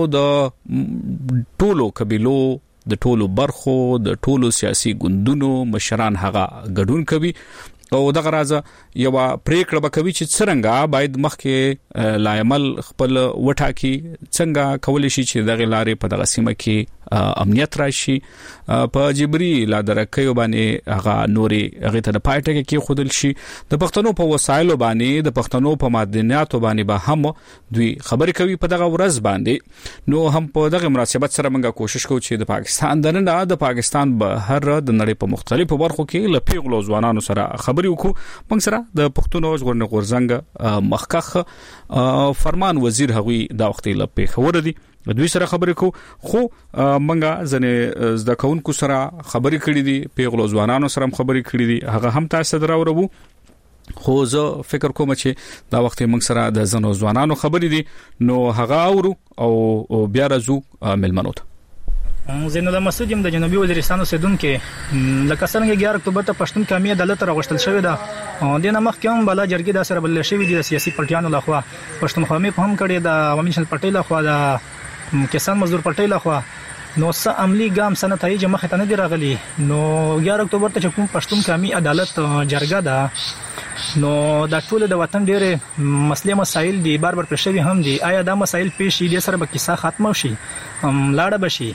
S5: د ټولو قبيلو د ټولو برخو د ټولو سیاسي ګوندونو مشران هغه ګډون کوي او دغه راز یو پریکړه وکوي چې څنګه باید مخکې لایمل خپل وټاکي څنګه کولای شي چې دغه لارې په دغه سیمه کې امنیت راشي په جبري لا درکې باندې هغه نوري هغه ته د پایټه کې خودل شي د پښتنو په وسایلو باندې د پښتنو په معدنیاتو باندې به هم دوی خبرې کوي په دغه ورځ باندې نو هم په دغه مناسبت سره موږ کوشش کوو چې د پاکستان د پاکستان بهر د نړۍ په مختلفو برخو کې لپیغلو ځوانانو سره خبرې وکړو موږ سره د پښتون ژغورنې غورځنګ مخکخ فرمان وزیر هغوی دا وخت لپاره خبر دي دوی سره خبرې کو خو منګه ځنه زده کوونکو سره خبرې کړې دي پیغلو ځوانانو سره خبرې کړې دي هغه هم تاسو دراورو خو زه فکر کوم چې دا وخت موږ سره د زنو ځوانانو خبرې دي نو هغه اورو او بیا راځو ملمنو ته
S14: زین الله مسعود د جنوبي وزیرستان اوسیدونکو لکه څنګه 11 اکتوبر ته پښتون قومي عدالت راغشتل شوې ده د نمخ کوم بلا جرګې د سره بل شوې دي سیاسي پارټیانو لخوا پښتون قومي په هم کړي د عوامي نشل پارټي لخوا د کسان مزدور پارټي لخوا نو څه عملی ګام سنتای چې مخ ته نه دی راغلي نو 11 اکتوبر ته کوم پښتون قومي عدالت جرګه ده نو د ټول د وطن ډېر مسلې مسایل دي بار پرشوي هم دي آیا دا مسایل پیش دي سره به کیسه ختمه شي لاړه بشي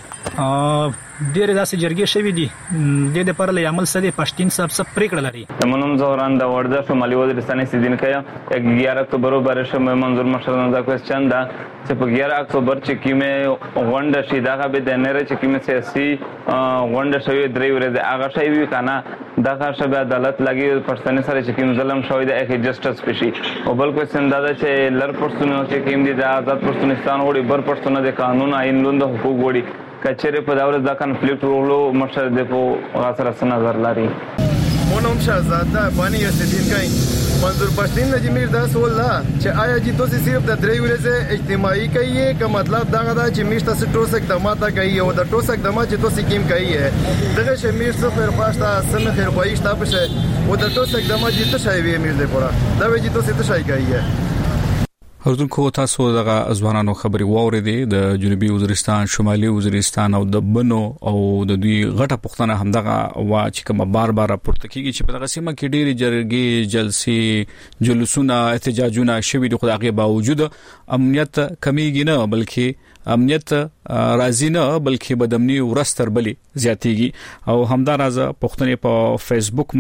S14: ډېر داسې جرګې شوي دي د دې پر له عمل سره پښتين صاحب سب پریکړه لري
S15: تمنوم زوران د ورده شمالي وزیرستان سیدینکې 11 اکتوبر برابر شمه منظور مشران دا کوېسچن دا چې په 11 اکتوبر چې کیمه غونډه شي دا به د نره چې کیمه سیاسي غونډه شوی درې ورځې هغه شی وی کنه دا ښه عدالت لګي پښتني سره چې کیمه ظلم شوی د اخی جسټس پشي او بل کوېسچن دا چې لر پښتون چې کیم دي د آزاد پښتونستان وړي بر پښتون د قانون آئین لوند حقوق وړي کچره په دا ورځ دا کنفلیکټ ورولو مشر د په غاصره نظر لري
S16: مونږ شهزاده باندې یسدین کای منظور پښتین نجمیر دا سوال لا چې آیا چې تاسو صرف د درې ورځې اجتماعي کوي که مطلب دا غدا چې میشته ټوس اقدامات کوي او د ټوس اقدامات چې تاسو کیم کوي دغه شمیر څه پر پاشتا سم خیر پایشت پشه او د ټوس اقدامات چې ته شای وی میر دی پورا دا وی چې تاسو ته شای کوي
S5: اردوونکو تاسو دغه ځوانانو خبري واورېدې د جنوبي وزیرستان شمالي وزیرستان او د بنو او د دوی غټه پښتنه همدغه وا چې کوم بار پورته کیږي چې په دغه سیمه کې ډېری جرګې جلسې جلوسونه احتجاجونه شوي دي خو دغه باوجود امنیت کمیږي نه بلکې امنیت راځي نه بلکې بدامني ورستر بلی زیاتېږي او همدارز پښتنې په فیسبوک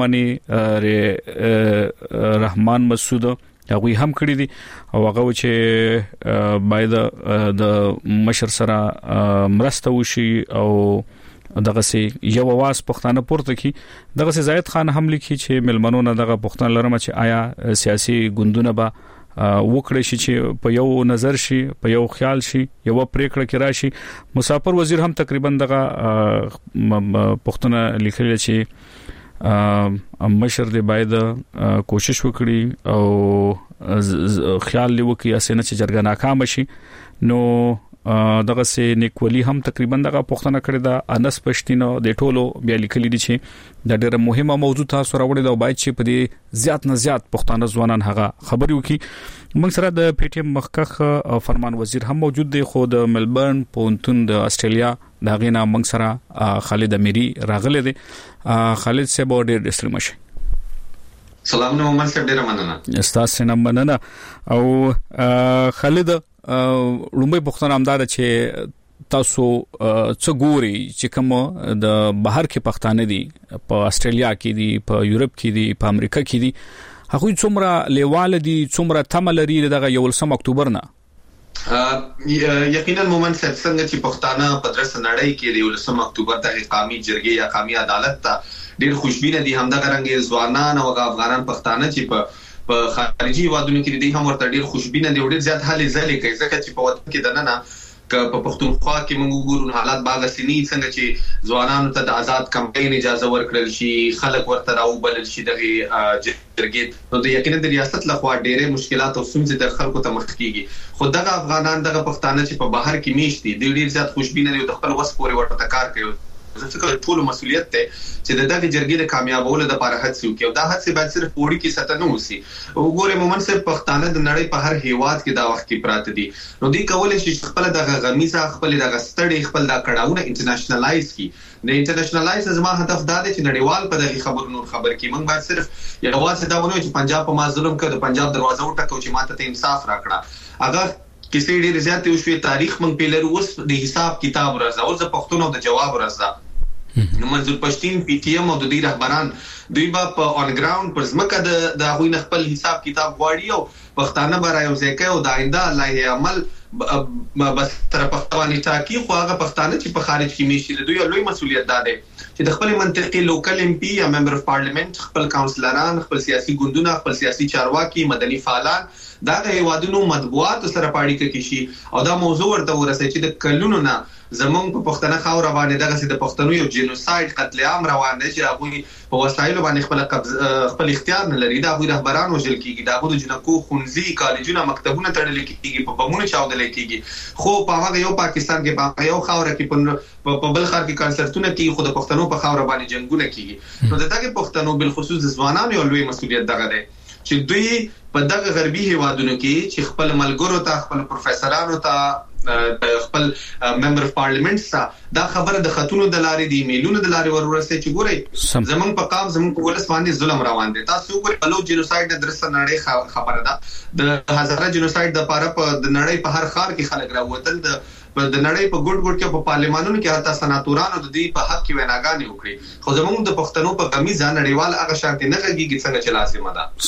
S5: باندې رحمان مسعود هغه هم کړی دي او هغه چې باید د مشر سره مرسته وشي او دغه سي یو واس پښتانه پورته کی دغه سي زاید خان هم لیکي چې ملمنو نه دغه پښتون لرم چې آیا سیاسي ګوندونه به وکړي شي چې په یو نظر شي په یو خیال شي یو پریکړه کې راشي مسافر وزیر هم تقریبا دغه پښتون لیکل چې مشر دې باید کوشش وکړي او خیال لوکي اسنه چې جرګه ناکام شي نو دغه سي نیکولي هم تقریبا دغه پښتنه کړی دا انس پښتینو د ټولو بیا لیکلي دي چې د ډېر مهمه موضوع تاسو راوړی دا باید چې په دې زیات نه زیات پښتانه ځوانان هغه خبري وکړي موږ سره د پی ټی ایم مخکخ فرمان وزیر هم موجود دی خو د ملبورن پونتون د استرالیا دا غینا موږ سره خالد امیری راغله دي خالد صاحب ډېر ډېر مشه
S17: سلام نو من سره ډېر مننه
S5: استاد سره مننه او خالد لومبي پښتون امدار چې تاسو څو ګوري چې کوم د بهر کې پښتانه دي په استرالیا کې دي په یورپ کې دي په امریکا کې دي هغه څومره لیواله دي څومره تملري دغه 11 اکتوبر نه
S17: یقینا مومن څنګه چې پښتانه په درس نړۍ کې د 11 اکتوبر د قومي جرګې یا قومي عدالت ته ډېر خوشبینه دي همدغه رنګ ځوانان او افغانان پښتانه چې په خارجي وادونو کې دي هم ورته ډېر خوشبینه دي او ډېر زیات حالي ځلې کوي ځکه چې په وطن کې دنه په پښتونخوا کې موږ ګورو حالات باغ سني څنګه چې ځوانانو ته د آزاد کمپاین اجازه ورکړل شي خلک ورته راوبلل شي دغه جرګې نو د یقینا د ریاست لخوا ډېرې مشکلات او ستونزې د خلکو ته مخ کیږي خو دغه افغانان دغه پښتانه چې په بهر کې میشتي د ډېر زیات خوشبینه دي او د خپل وس پورې ورته کار کوي زه فکر ټول مسؤلیت ته چې دغه جرګې د کامیابولو لپاره هڅه وکړي او دا هڅه باید صرف وړي کې ساتنه نه وسی وګوره مومن صاحب پښتانه د نړۍ په هر هیواد کې دا وخت کې پراته دي نو دوی کولای شي خپل دغه غمیزه خپل دغه ستړي خپل دا کړهونه انټرنیشنلایز کړي د انټرنیشنلایز زما هدف دا دی چې نړیوال په دغه خبرو نور خبر کې موږ باید صرف یو واسه دا ونه چې پنجاب په ما ظلم کړ د پنجاب دروازه وټکو چې ماته ته انصاف راکړه اگر کیسې ډېر زیات او شوي تاریخ من پیلر اوس د حساب کتاب راځه او د پښتون او د جواب راځه نو منظور پښتين پی ټی ایم او د دې رهبران دوی په اون ګراوند پر ځمکه د غوی خپل حساب کتاب غواړي او پښتانه برای او ځکه او د آینده لایحه عمل بس تر پښتوني ټاکی خو هغه پښتانه چې په خارج کې میشي دوی لوی مسولیت ده چې د خپل منطقي لوکل ام پی یا ممبر اف پارلیمنت خپل کونسلران خپل سیاسي ګوندونه خپل سیاسي چارواکي مدني فعالان دا د هیوادونو مطبوعات سره پاړی کې شي او دا موضوع ورته ورسې چې د کلونو نه زمونږ په پښتنه خاور باندې دغه سي د پښتنو یو جنوساید قتل عام روان دي چې هغه په وسایل باندې خپل اختیار نه لري دا غوي رهبران وژل کیږي دا غوي جنکو خونزي کالجونه مکتبونه تړل کیږي په بمونه چاودل کیږي خو په هغه یو پاکستان کې په یو خاور کې په بل خار کې کنسرتونه کې خود پښتنو په خاور باندې جنگونه کیږي نو دغه پښتنو بل خصوص ځوانان یو لوی مسولیت دغه دی چې دوی په دغه غربي هیوادونو کې چې خپل ملګرو ته خپل پروفیسورانو ته خپل ممبر اف پارلیمنت سره دا خبره د خاتونو د لارې دی میلونو د لارې ورورسته چې ګوري زمون په قام زمون په ولس باندې ظلم روان دي تاسو ګورئ بلو جنوساید د درسته نړۍ خبره ده د هزاره جنوساید د پاره په د نړۍ په هر خار کې خلک راوتل د نړۍ په ګډ ګډ کې په پارلیمانونو کې حتی سناتورانو د دې په حق کې ویناګانې وکړي خو زموږ د پښتنو په کمی ځان نړیوال هغه شانتي نه غږیږي څنګه چې لازمه ده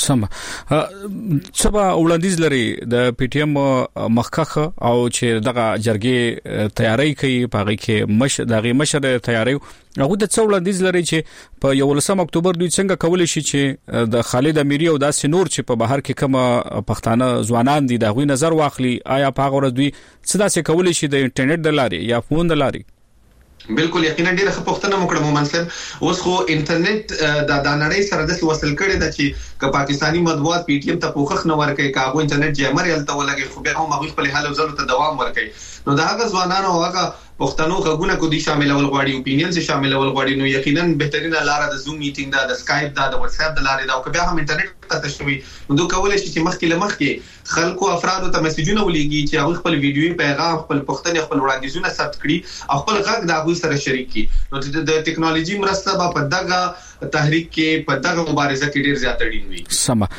S5: سم سبا وړاندیز لري د پی ټی ایم مخکخه او چې دغه جرګې تیاری کوي په هغه کې دغه مشر تیاری هغه د څوړاندیز لري چې په 11 اکتوبر دوی څنګه کولای شي چې د خالد امیری او داسې نور چې په بهر کې کوم پښتانه ځوانان دي دغه نظر واخلي آیا په هغه ورځ دوی څه داسې کولای شي د انټرنیټ د لارې یا فون د لارې
S17: بالکل یقینا ډیره خپختنه مکړه مومنسل اوس خو انټرنیټ د نړۍ سره د وصل کړي د چې ک پاکستانی مطبوعات پی ټی ایم ته پوخخ نه ورکړي کاغو انټرنیټ جمر یلته ولګي خو به هم خپل حل او ځلو ته دوام ورکړي نو دا هغه ځوانانو هغه پښتنو غوونه کو دي شامل ول غواړي اپینین سي شامل ول غواړي نو یقینا بهترینه لار د زوم میټینګ دا د اسکایپ دا د واتس اپ د لارې دا او که بیا هم انټرنیټ ته تشوي نو دوی کولای شي چې مخکې لمخکې خلکو افرادو ته میسجونه ولېږي چې هغه خپل ویډیوي پیغام خپل پښتني خپل وړاندیزونه ثبت کړي او خپل غږ د هغه سره شریک کړي نو د ټیکنالوژي مرسته په دغه تحریک کې په دغه مبارزه کې ډیر زیات اړین وي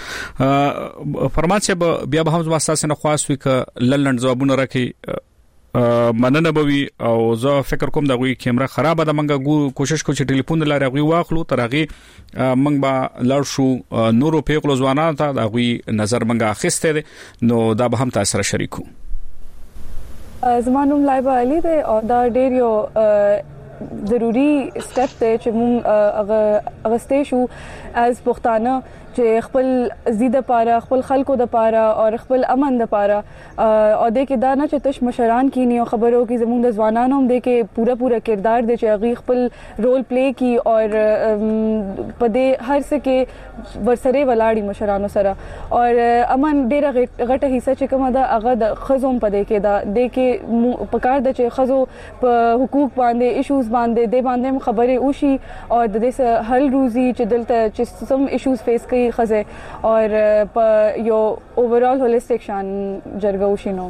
S5: سم فرمایي بیا به هم واساسه نه خاص وي ک لندن جوابونه راکې مننه بوي او زه فکر کوم دغه کیمرا خراب ده منګه کوشش کو چې ټلیفون لاره غوي واخلو ترغه منګ با لړ شو نورو پیغلو ځوانان ته دغه نظر منګه اخیسته نو دا به هم تاسو سره شریکو
S12: زمانوم لایبا علي ده او دا ډیر یو ضروری سټپ ته چې مونږ اغستې شو از پښتانه چې خپل زید پاره خپل خلکو د پاره او خپل امن د پاره او د کې دا نه چې تش مشران کې نه خبرو کې زموږ د ځوانانو هم د کې پورا کردار د چې غي خپل رول پلی کی او په دې هر څه کې ورسره ولاړی مشرانو سره او امن ډیره غټه حصہ چې کومه ده هغه د خزوم په دې کې دا د کې پکار د چې خزو په حقوق باندې ایشوز باندې د باندې خبرې وشي او د دې حل روزي چې دلته چې سم ایشوز فیس کوي خزه اور په یو اوورال هولیسټیک شان جرګه وشینو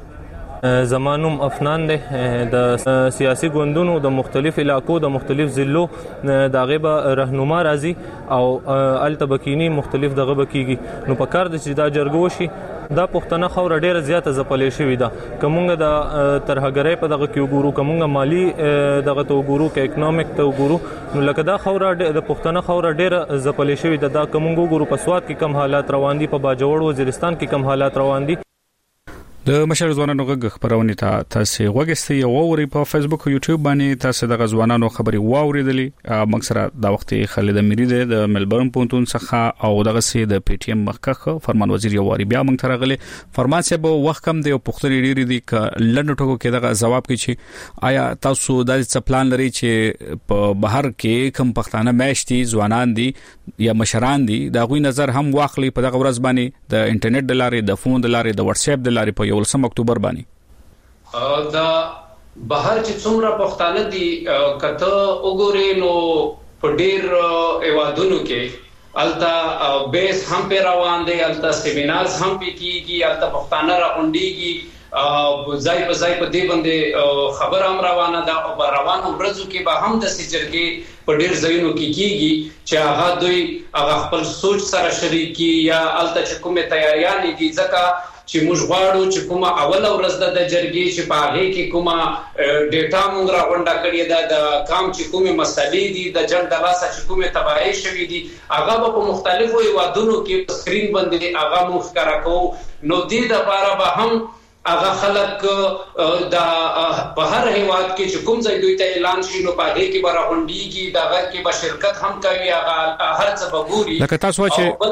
S13: زمانوم افنان ده د سیاسي ګوندونو د مختلف علاقو د مختلف ضلعو دغه به رهنما راځي او التبکینی مختلف دغه بکیږي نو په کار د چې دا جرګه وشي دا پښتنه خور ډیره زیاته زپلې شوې ده کومګه د ترهګرۍ په دغه کې وګورو کومګه مالی دغه تو وګورو کې اکونومیک ته وګورو نو لکه دا خور د پښتنه خور ډیره زپلې شوې ده دا کومګه وګورو په سواد کې کم حالات روان دي په باجوړ وزیرستان کې کم حالات روان دي
S5: د مشر ځوانانو غږ خبرونه تاسو وګورئ یو ووري په فیسبوک او یوټیوب باندې تاسو د ځوانانو خبري واوریدلې مکسره دا وخت خالد امیری د ملبورن پونتون څخه او دغه سي د پی ټی ایم مخکخ فرمان وزیر یو واری بیا موږ ترغله فرماسه به وخت کم دی او پختري ډيري دي ک لند ټکو کې دغه جواب کوي چې آیا تاسو د څه پلان لري چې په بهر کې کم پښتانه میشتي ځوانان دي یا مشران دي دا غوي نظر هم واخلي په دغه ورځ باندې د انټرنیټ د لارې د فون د لارې د واتس اپ د لارې په 11 اکتوبر باندې
S8: دا بهر چې څومره پښتانه دي کته وګوري نو په ډیر ایوادونو کې التا بیس هم په روان دي التا سیمینارز هم پکېږي التا پښتانه راونډيږي ځای په ځای په دې باندې خبر هم روانه ده او روانو ورځو کې به هم د سجرګي په ډیر ځایونو کې کیږي چې هغه دوی هغه خپل سوچ سره شریکي یا التا چې کومه تیاریاں دي ځکه چې موږ غواړو چې کومه اول ورځ د جرګې چې په هغه کې کومه ډیټا موږ راغونډه کړې ده د کام چې کومه مسلې دي د جنگ د لاسه چې کومه تباہي شوې دي هغه په مختلفو هیوادونو کې په سکرین باندې هغه موږ ښکارا کوو نو دې د لپاره به هم هغه خلک د په هر هیواد کې چې کوم ځای دوی ته اعلان شي نو په دې کې به راغونډيږي دغه کې به شرکت هم کوي هغه هر څه به ګوري
S5: لکه تاسو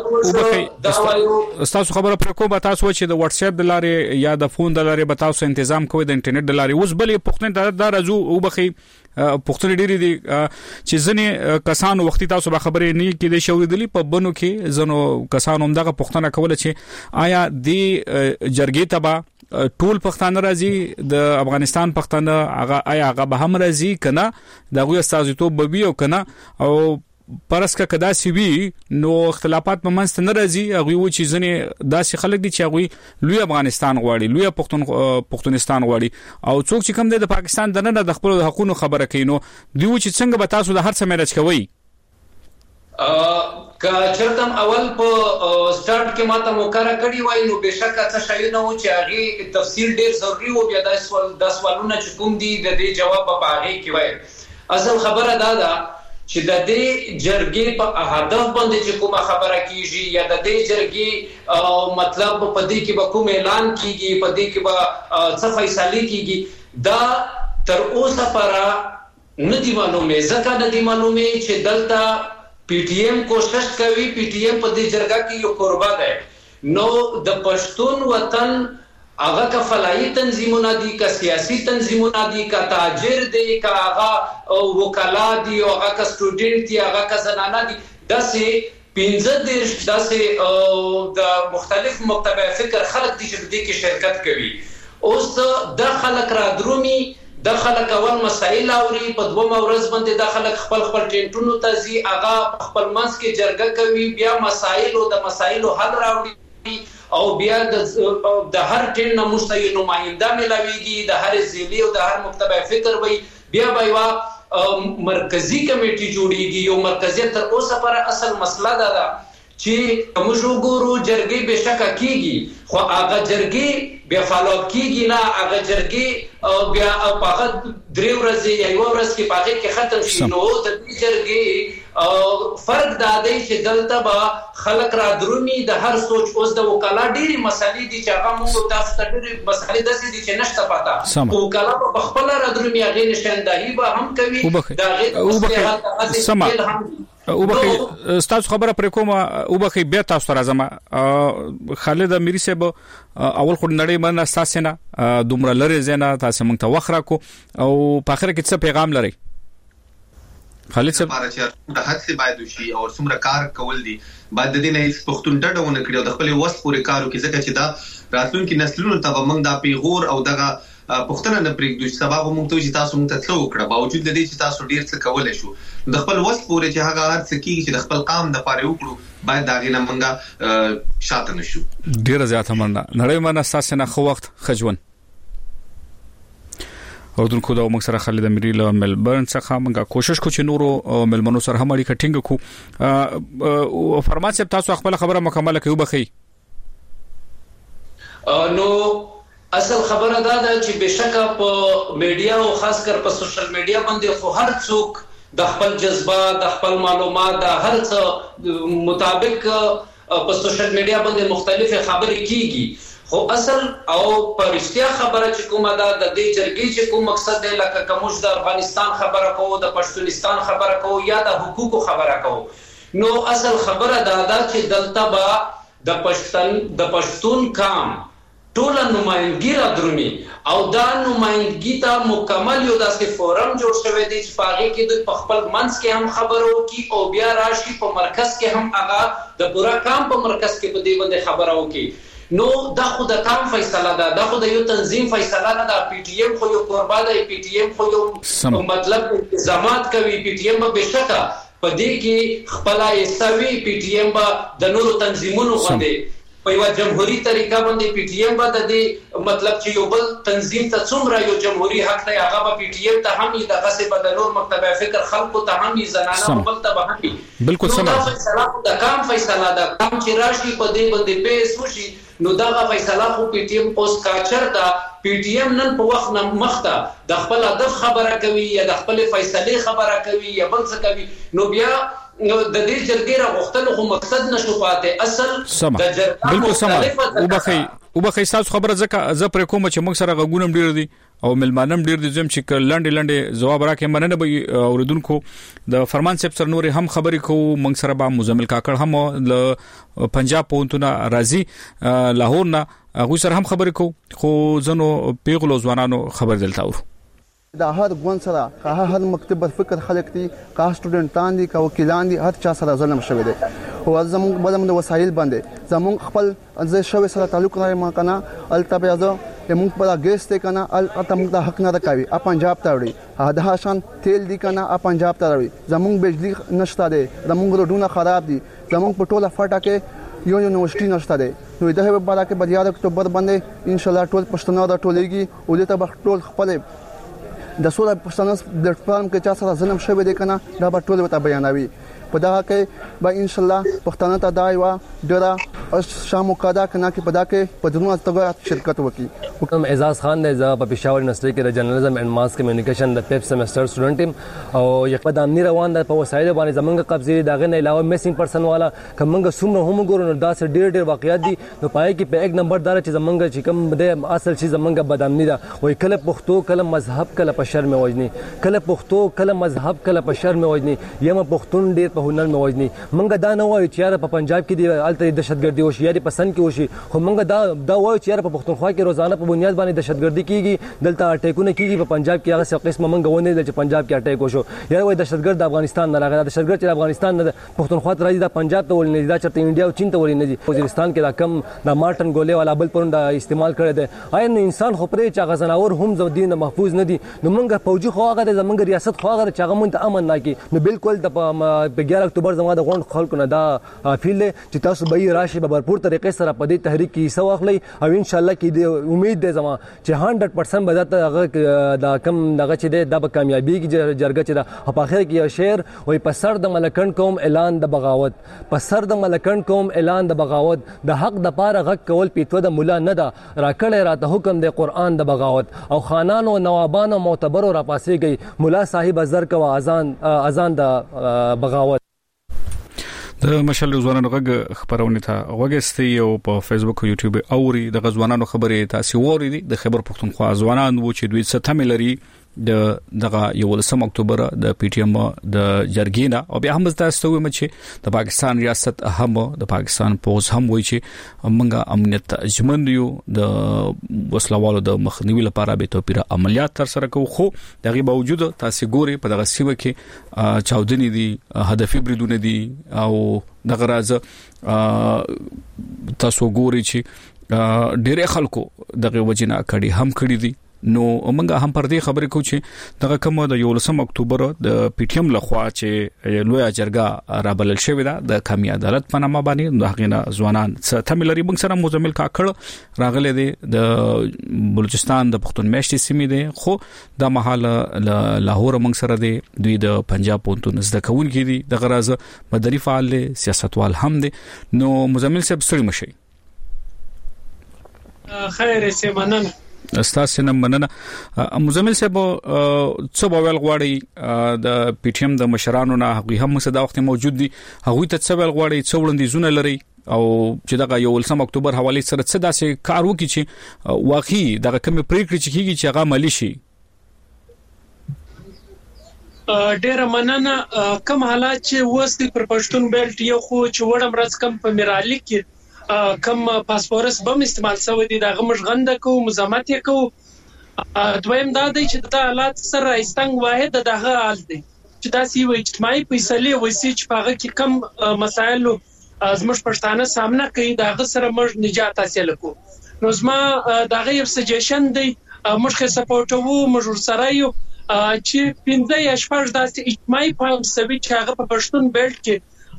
S5: چې تاسو خبره پر کومه تاسو چې د واتس اپ د لارې یا د فون د لارې به تاسو تنظیم کوئ د انټرنیټ د لارې اوس بلې پښتنه د راځو او بخي پښتنه ډېری دي چې ځنې کسان وختي تاسو به خبرې نه کېدې شوې دي په بنو کې زنو کسان هم دغه پښتنه کوله چې آیا د جرګې تبا ټول پښتانه راځي د افغانستان پښتانه هغه آیا هغه به هم راځي کنه دغه استازیتوب به وي او کنه او پرسکه کدا سی وی نو اختلافات په منځ نه راځي هغه و چې ځنه داسې خلک دي چې هغه لوی افغانستان غواړي لوی پښتونستان غواړي او څوک چې کوم د پاکستان دنه د خپل حقوقو خبره کوي نو دی و چې څنګه به تاسو د هر څه مېرج کوي
S8: که چرتم اول په سٹارټ کې ماته مقرره کړی وای نو بهشکه څه شای نه و چې هغه تفصیل ډیر ضروری و بیا د سوالونه چې کوم دي د دې جواب په هغه کې وای اصل خبره دا ده چې د دې جرګې په هدف باندې چې کومه خبره کیږي یا د دې جرګې مطلب په دې کې به کوم اعلان کیږي په دې کې به څه فیصله کیږي دا تر اوسه پر نه دی معلومه ځکه نه دی معلومه چې دلته پی ټی ایم کوشش کوي پی ټی ایم په دې جرګه کې یو قربا ده نو د پښتون وطن هغه کا فلایي تنظیمونه دي کا سیاسي تنظیمونه دي کا تاجر دي کا هغه وکلا دي او هغه کا سټوډنټ دي هغه کا زنانه دي داسې 15 داسې د مختلف مکتبه فکر خلک دي چې دې کې شرکت کوي اوس د خلک را درومي د خلک اول مسائل اوري په دوه ورځ باندې د خلک خپل ټینټونو ته ځي هغه خپل منځ کې جرګه کوي بیا مسائل او د مسائلو حل راوړي او بیا د هر ټین نه مستقل نماینده ملاويږي د هر ضلع او د هر مکتبه فکر وي بیا بایوا مرکزی کمیټي جوړیږي یو مرکزیت تر اوسه پر اصل مسله ده چې موږ ګورو جرګې بشکه کیږي خو هغه جرګې بیا فالو اپ کیږي نه هغه جرګې بیا په هغه درې ورځې یا یو ورځ کې پاګه کې ختم شي نو د دې جرګې فرق دا دی چې دلته به خلک را درومي د هر سوچ اوس د وکاله ډېری مسلې دي چې هغه موږ تاسو ته ډېری مسلې داسې دي چې نشته پاته وکاله په خپل را درومي هغه نشاندهي به هم کوي دا غیر
S5: او بخي تاسو خبره پر کومه او بخي بیا تاسو راځم خالد اميري صاحب اول خو نړۍ باندې تاسو نه دومره لري زنه تاسو مونږ ته وخره کو او په اخر کې څه پیغام لري خالد صاحب
S17: د حد څخه باید وشي او څومره کار کول دي باید د دې نه هیڅ پښتون ډډونه کړو د خپل وس پورې کارو کې ځکه چې دا راتلونکي نسلونو ته به موږ دا پیغور او دغه پښتنه نه پرېږدو چې سبب موږ ته چې تاسو موږ ته څه وکړه باوجود د دې چې تاسو ډیر څه کولای شو د خپل وس پورې چې هغه هر څه کیږي چې د خپل قام د پاره وکړو باید دا غینه موږ شاته نشو
S5: ډیر زیات مننه نړۍ باندې اساس نه خو وخت خجون اردوونکو دا موږ سره خالد اميري له ملبورن څخه موږ کوشش کوو چې نورو ملمنو سره هم اړیکه ټینګ کړو او فرمایي تاسو خپل خبره مکمل کړئ بخي
S8: نو اصل خبره دا ده چې بشکه په میډیا او خاص کر په سوشل میډیا باندې خو هر څوک د خپل جذبات د خپل معلومات د هر څه مطابق په سوشل میډیا باندې مختلفه خبرې کیږي خو اصل او پرشتیا خبره چې کومه ده د دې جرګې چې کوم مقصد دی لکه کومش د افغانستان خبره کوو د پښتونستان خبره کوو یا د حقوقو خبره کوو نو اصل خبره دا ده چې دلته به د پښتون قام ټول نمائندګي را درومي او دا نمائندګي ته مکمل یو داسې فورم جوړ شوی دی چې پاغه کې د خپل منځ کې هم خبرو کی او بیا راشي په مرکز کې هم هغه د پورا کام په مرکز کې په دې باندې خبرو کی نو دا خو د کام فیصله ده دا خو د یو تنظیم فیصله نه ده پی ټی ایم خو یو قربا ده پی ټی ایم خو یو مطلب الزامات کوي پی ټی ایم به بشکه په دې کې خپل ایسوي پی ټی ایم به د نورو تنظیمونو باندې په یو جمهوریت طریقه باندې پی ټی ایم باندې د مطلب چې یو بل تنظیم ته څومره یو جمهوریت حق ته هغه په پی ټی ایم ته هم د غصب بدلور مکتب فکر خلکو ته هم زنانه بل ته به هم
S5: بالکل سم
S8: فیصله د کام فیصله ده کام چې راشي په دې باندې پیس وشي نو دا فیصله خو پی ټی ایم اوس کاچر دا پی ټی ایم نن په وخت نه مخته د خپل هدف خبره کوي یا د خپل فیصله خبره کوي یا بل څه کوي نو بیا د دې جرګې راغختلو خو مقصد نشو پاتې اصل د جرګې
S5: بالکل سم او بخې تاسو خبره ځکه زه پر کوم چې موږ سره غوونم ډیر دي او ملمانم ډیر دي چې لنډه جواب راکې مننه به اوریدونکو د فرمان صاحب سره نور هم خبرې کو موږ سره با مزمل کاکړ هم ل پنجاب پونتونه راځي لاهور نه هغه سره هم خبرې کو خو زنو پیغلو ځوانانو خبر دلته اور
S18: دا هر ګوند سره هر مکتب فکر خلک دي کا سټوډنټان دي کا وکیلان دي هر چا سره ظلم شوی دی او زموږ بدمن وسایل باندې زموږ خپل ځای شوی سره تعلق لري ما کنه التبه ازو موږ په ګیس ته کنه التم د حق نه راکوي ا پنجاب ته وړي دا شان تیل دي کنه ا پنجاب ته وړي زموږ بجلی نشته دي زموږ روډونه خراب دي زموږ په ټوله فټه کې یو یونیورسيټي نشته ده نو د هغه په اړه کې بیا د اکتوبر باندې ان شاء الله ټول پښتنو د ټولېږي او د ته ټول خپل د سوله پښتنو د پلان کې چا سره ظلم شوی دی کنه دا به ټول وته بیانوي په دا کې به ان شاء الله پښتنو ته دایوا ډرا شامو کادا کنه کې پدا کې په دنیا ته شرکت وکي
S19: حکم اعزاز خان نے په پېښور یونیورسيټي کې د جرنالیزم اینڈ ماس کمیونیکیشن د پیپ سیمستر سټوډنټ او یک په دامنی روان د په وسایل باندې زمونږ قبضه داغه نه علاوه میسنګ پرسن والا کومګه سومره هم ګورو دا سره ډېر واقعیت دي نو پای کې په یک نمبر دار چې زمونږ چې کوم د اصل شي زمونږ بدامنی دا وای کله پښتو کله مذهب کله په شر مې وجني کله پښتو کله مذهب کله په شر مې وجني یم پښتون ډېر په هنر مې وجني مونږ دا نه وایو چې په پنجاب کې دی الته دهشتګردي وشي یا پسند کې وشي خو مونږ دا وایو چې په پښتونخوا کې روزانه په بنیاد باندې دهشتګردي کیږي دلته اٹیکونه کیږي په پنجاب کې هغه څه قسمه مونږ ونه چې پنجاب کې اٹیک وشو یا وایي دهشتګرد د افغانستان نه راغلی دهشتګرد چې افغانستان نه پښتونخوا ته راځي د پنجاب ته ولې نه دا چرته انډیا او چین ته ولې نه دي وزیرستان کې دا کم د مارټن ګولې والا بل پرون دا استعمال کړی دی آیا انسان خو پرې چې غزناور هم زو دین محفوظ نه دي نو مونږ فوجي خو هغه زمونږ ریاست خو هغه چې هغه مونږ ته امن نه کی نو بالکل د 11 اکتوبر زموږ د غونډ خلکو نه دا فیل چې تاسو به راشي په بھرپور طریقې سره په دې تحریک کې حصہ واخلئ او ان شاء الله کې امید ده زما چې 100% به دا کم دغه چې ده د کامیابی کې جرګه چې ده په اخر کې یو شعر وای په سر د ملکن قوم اعلان د بغاوت په سر د ملکن قوم اعلان د بغاوت د حق د پاره غږ کول پیتو د مولا نه ده راکړی راته حکم د قران د بغاوت او خانانو نوابانو معتبرو را پاسې گئی مولا صاحب ازر کوا اذان د بغاوت
S5: د مشال ځوانانو غږ خبرونه ته وګستي او په فیسبوک او یوټیوب اوري د ځوانانو خبرې تاسو ووري دي د خبر پښتونخوا ځوانان وو چې دوی څه تملري دغه 11 اکتوبر د پی ټی ایم د جرګینا او بیا هم تاسو ته چې د پاکستان ریاست هم د پاکستان پوز هم وایي چې موږ امنیت ژمن یو د وسلوالو د مخنیوي لپاره به توپیره عملیات تر سره کوو خو دغه باوجود تاسو ګوري په دغه سیمه کې چاودنې دي هدفي بریدونه دي او دغه راز تاسو ګوري چې ډېر خلکو دغه وجنه کړي هم کړي دي نو موږ هم پر دې خبرې کوو چې دغه کوم د 11 اکتوبر د پی ټی ایم لخوا چې لوی جرګه رابلل شوې ده د کمی عدالت په نامه باندې د هغې ځوانان څه تملري موږ سره مزمل کاکړ راغلي دي د بلوچستان د پښتون میشتي سیمې دي خو د محل لاهور موږ سره دي دوی د پنجاب پونتون زده کوونکي دي د غراز مدني فعال سیاستوال هم دي نو مزمل صاحب ستړي مشي
S20: خیر سي مننه
S5: استاد سينم مننه مزمل صاحب څه بوال غواړي د پی ټی ایم د مشرانو نه هغه هم صدا وخت موجود دي هغه ته څه بوال غواړي څو وړاندیزونه لري او چې دغه 11 اکتوبر حواله سره څه داسې کار وکړي چې واقعي دغه کوم پریکړه چې کیږي چې هغه عملی شي
S20: ډېر مننه کوم حالات چې وستي پر پښتون بیلټ یو خو چې وړم راز کم په میرالي کې کم پاسپورس بم استعمال شوی دي دغه مشغنده کو مزامت یې کو دویم دا دی چې د حالات سره استنګ واحد دغه حال دی چې داسې وي اجتماعي فیصله وسی چې هغه کې کم مسایل زموږ پښتانه سامنا کوي دغه سره موږ نجات حاصل کو نو زما دغه یو سجیشن دی موږ سپورټو موږ سره یو چې 15 یا 18 داسې اجتماعي پام سوي چې هغه په پښتون بیلټ کې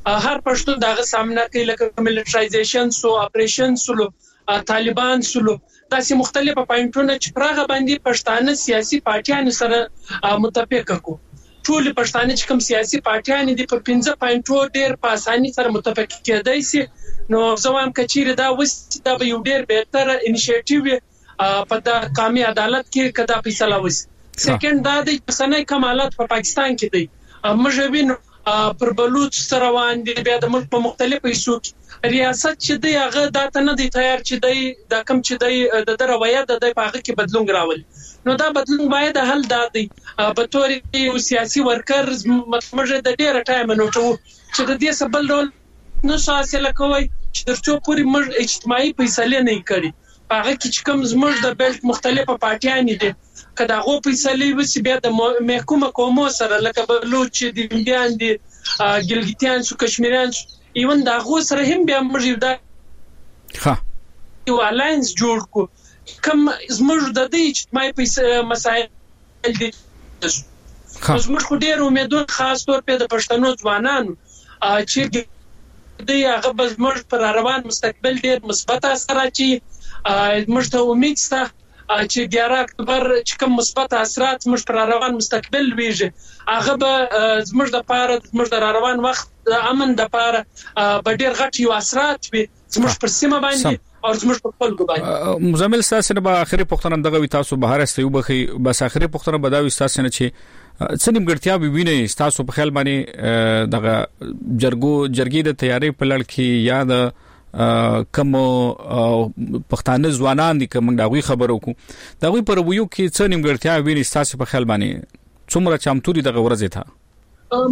S20: هر پښتون دغه سامنا کوي لکه ملټرایزیشن سو اپریشن سو طالبان سلو داسې مختلفه پاینټونه چې پرغه باندې پښتانه سیاسي پارټیان سره متفق کو ټول پښتانه چې کوم سیاسي پارټیان دي په 15 پاینټو ډېر په اساني سره متفق کېدای شي نو زموږ کچیر دا وست دا یو ډېر بهتر انیشیټیو په د قومي عدالت کې کدا فیصله وس سیکنډ دا د سنې کمالات په پاکستان کې دي موږ وینو پر بلوچ سره روان دي بیا د ملک په مختلفو حصو ریاست چې دی هغه دا ته نه دی تیار چې دی دا کم چې دی د روایت د پاغه کې بدلون راول نو دا بدلون باید حل دی په تور یو سیاسي ورکر مطلب د ډیره ټایم نو چې د دې سبل رول نو حاصل کوي چې درڅو پوری موږ اجتماعي فیصله نه کړي هغه کې چې کوم زموږ د بیلټ مختلفه پارټیان دي کدا غو فیصله وسی بیا د محکومه کومو سره لکه بلوچ دي بیان دي ګلګتیان سو کشمیریان ایون دا غو سره هم بیا موږ دا یو الاینس جوړ کو کوم زموږ د دې اجتماعي مسایل دي زموږ خو ډیر امیدونه خاص طور په د پښتنو ځوانانو چې د هغه بزمر پر روان مستقبل ډیر مثبت اثر اچي موږ ته امید شته چې 11 اکتوبر چې کوم مثبت اثرات موږ پر روان مستقبل ویږي هغه به زموږ د پاره زموږ د روان وخت د امن د پاره به ډیر غټ یو اثرات وي زموږ پر سیمه باندې او زموږ په خپل باندې
S5: مزمل ساسنه به اخري پختنه دغه وي تاسو بهر استیو بخي بس اخري پختنه بداوي ساسنه چې څنګه ګټیا به ویني تاسو په خیال باندې دغه جرګې د تیاری په لړ کې یا د کوم پښتانه ځوانان دي کوم دغه خبرو کو دغه پر ویو کې څنګه نیمګړتیا ویني تاسو په خیال باندې څومره چمتوري دغه ورځ ته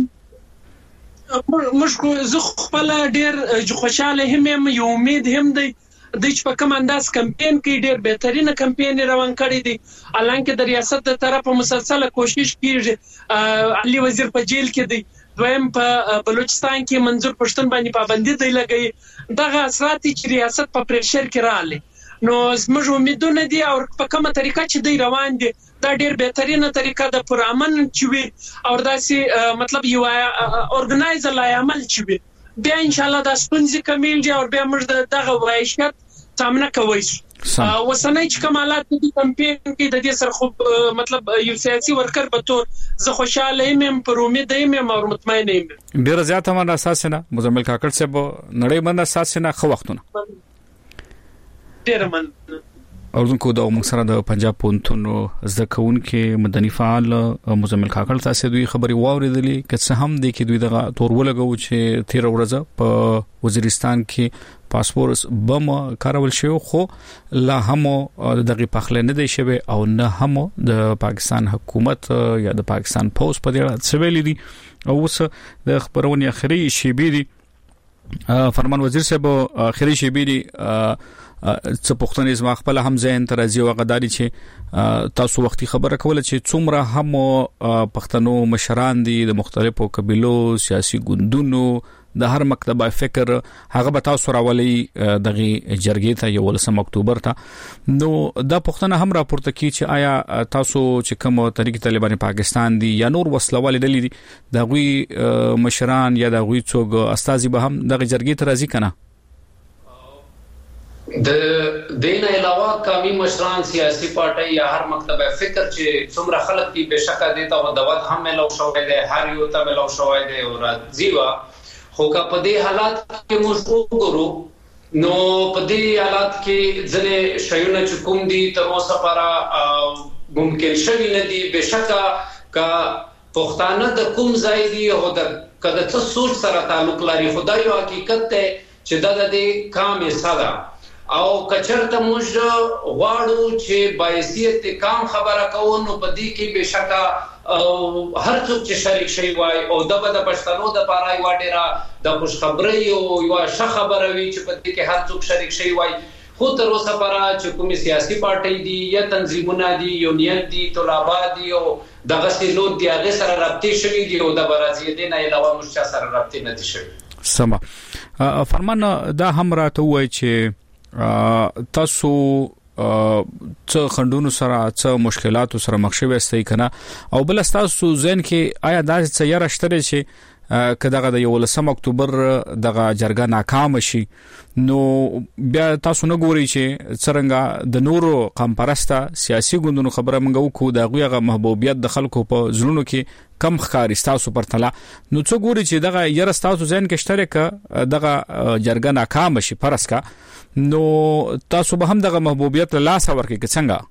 S20: موږ زه خپل ډیر خوشاله هم یو امید هم دی د چې په کوم انداز کمپاین کې ډیر بهترینه کمپاین روان کړی دی الانکه د ریاست د طرفه مسلسله کوشش کیږي علي وزیر په جیل کې دی دویم په بلوچستان کې منظور پښتون باندې پابندي دی لګي دغه اثرات چې ریاست په پریشر کې رااله نو زموږ امیدونه دي او په کومه طریقه چې دی روان دي دا ډیر بهترینه طریقه د پرامن چې وي او داسې مطلب یو اورګنایزر لا عمل چې وي بیا ان شاء الله د سپنځي کمیلږي او بیا موږ دغه وایشت سامنا کوي وسنۍ چې کمالات د کمپاین کې د دې سره خو مطلب یو سیاسي ورکر به تور زه خوشاله یم پر امید یم او مطمئن یم
S5: ډیر زیات هم اساس نه مزمل کاکړ صاحب نړۍ باندې اساس نه خو وختونه
S20: ډیر من
S5: اردوونکو د مکسره د پنجاب پونتونو ځکهون کې مدني فعال مزمل کاکړ تاسو دوی خبري واوریدلې که څه هم د کې دوی دغه تور ولګو چې 13 ورځې په وزیرستان کې پاسپورت بم کارول شو خو لا هم دغه پخله نه دی شوی او نه هم د پاکستان حکومت یا د پاکستان پوس په دې سویل دي او اوس د خبرونې اخري شیبې دي فرمان وزیر صاحب اخري شیبې دي څه پښتنې زما خپل هم ځین ترازی او غداري چې تاسو وختي خبره کوله چې څومره هم پښتنو مشران دي د مختلفو قبيلو سیاسي ګوندونو د هر مکتبه فکر هغه به تاسو راولي دغه جرګې ته 11 اکتوبر ته نو دا پښتنه هم راپورته کی چې آیا تاسو چې کوم طریق طالبان پاکستان دي یا نور وسلوال دي دغه مشران یا دغه څوک استازي به هم دغه جرګې ته راځي کنه
S8: د دین علاوه قومي مشران سیاسي پارټي یا هر مکتبه فکر چې څومره خلک دي بشکه دي ته د وخت هم ملو شوې ده هر یو ته ملو شوې ده او راځيوا خو که په دې حالات کې موږ وګورو نو په دې حالات کې ځنه شیونه چې کوم دي تر اوسه لپاره ممکن شوی نه دي بشکه کا پښتانه د کوم ځای دي او د کده څه سوچ سره تعلق لري خدای او حقیقت ته چې د دې کام ساده او کچرته موږ غواړو چې بایسیت کام خبره کوو نو په دې کې بشکه هر څوک چې شریک شي وای او د پښتنو د پاره یو ډیره د خوش خبري او یو ښه خبره وی چې په دې کې هر څوک شریک شي وای خو تر اوسه پاره چې کومي سیاسي پارټي دي یا تنظیمونه دي یونین دي طلبه دي او دغه سلوک دي هغه سره رابطه شوي دي او د برازي دي نه علاوه مشته سره رابطه نه دي شوي
S5: سم فرمان دا هم راته وای چې تاسو څه خندونو سره څه مشکلاتو سره مخ شوي استئ کنه او بل تاسو ځین کې آیا دا څه یاره شته چې کداغه د 11 اکتوبر دغه جرګه ناکام شي نو بیا تاسو نه ګوري چې څنګه د نورو قوم پرسته سیاسي ګوندونو خبره منغو کو دغه محبوبیت د خلکو په زړونو کې کم ښکاری تاسو پرتله نو څو ګوري چې دغه یره تاسو ځین کې شترک دغه جرګه ناکام شي پرسکا نو تاسو به هم دغه محبوبیت له لاس ورکې څنګه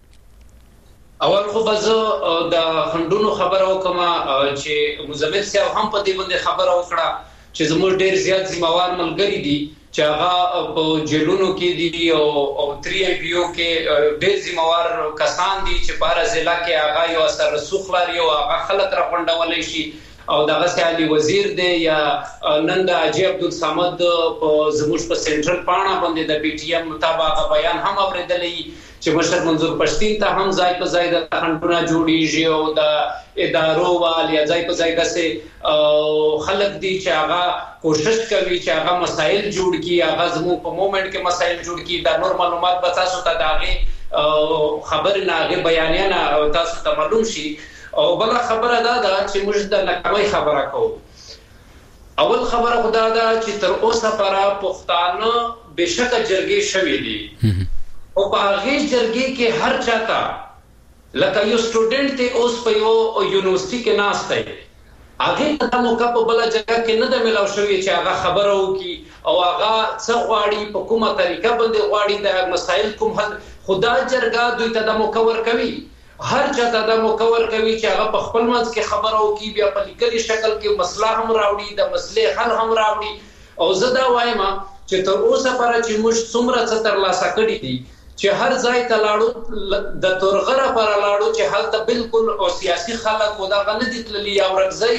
S8: اول خو بزه د خندونو خبره وکما چې مزمل صاحب هم په دې باندې خبره وکړه چې زموږ ډیر زیات ذمہوار ملګری دي چې هغه په جیلونو کې دي او 3IPO کې ډیر ذمہوار کسان دي چې په ضلع کې هغه یو اثر رسوخ لري او هغه خلک راغونډولای شي او دغه سیالي وزیر دی یا نن د اجي عبدالصمد په زموږ په سنټرل پاڼه باندې د PTM مطابق بیان هم اوریدلې چې مشر منظور پښتين ته هم ځای په ځای د خندونه جوړیږي او د ادارو والیا ځای په ځای دسه خلک دي چې هغه کوشش کوي چې هغه مسائل جوړ کړي هغه زموږ په مومنت کې مسائل جوړ کړي دا نور معلومات به تاسو ته داغه خبر نه هغه بیانیه نه تاسو ته معلوم شي او بل خبره دا چې موږ د ناکامۍ خبره کوو اول خبره خدا دا چې تر اوسه پر پښتانه بشک جرګې شوې دي او په هغه جرګې کې هر چاته لکه یو سټوډنټ ته اوس په یو یونیورسيټي کې ناشته هغه د موقع په بل جگہ کې نه د ملاو شوی چې هغه خبرو کی او هغه څه غواړي په کومه طریقه باندې غواړي د مسایل کوم حل خدا جرګه دوی ته د موقع ور کوي هر چاته د موقع ور کوي چې هغه په خپل منځ کې خبرو کی بیا په لیکلي شکل کې مسله هم راوړي د مسلې حل هم راوړي او زدا وایم چې تر اوسه پر چې موږ څومره څه تر لاسه کړی دي چې هر ځای ته لاړو د تورغره پر لاړو چې حالت بالکل او سیاسي خلک ودا غنه دي تللی او رغزي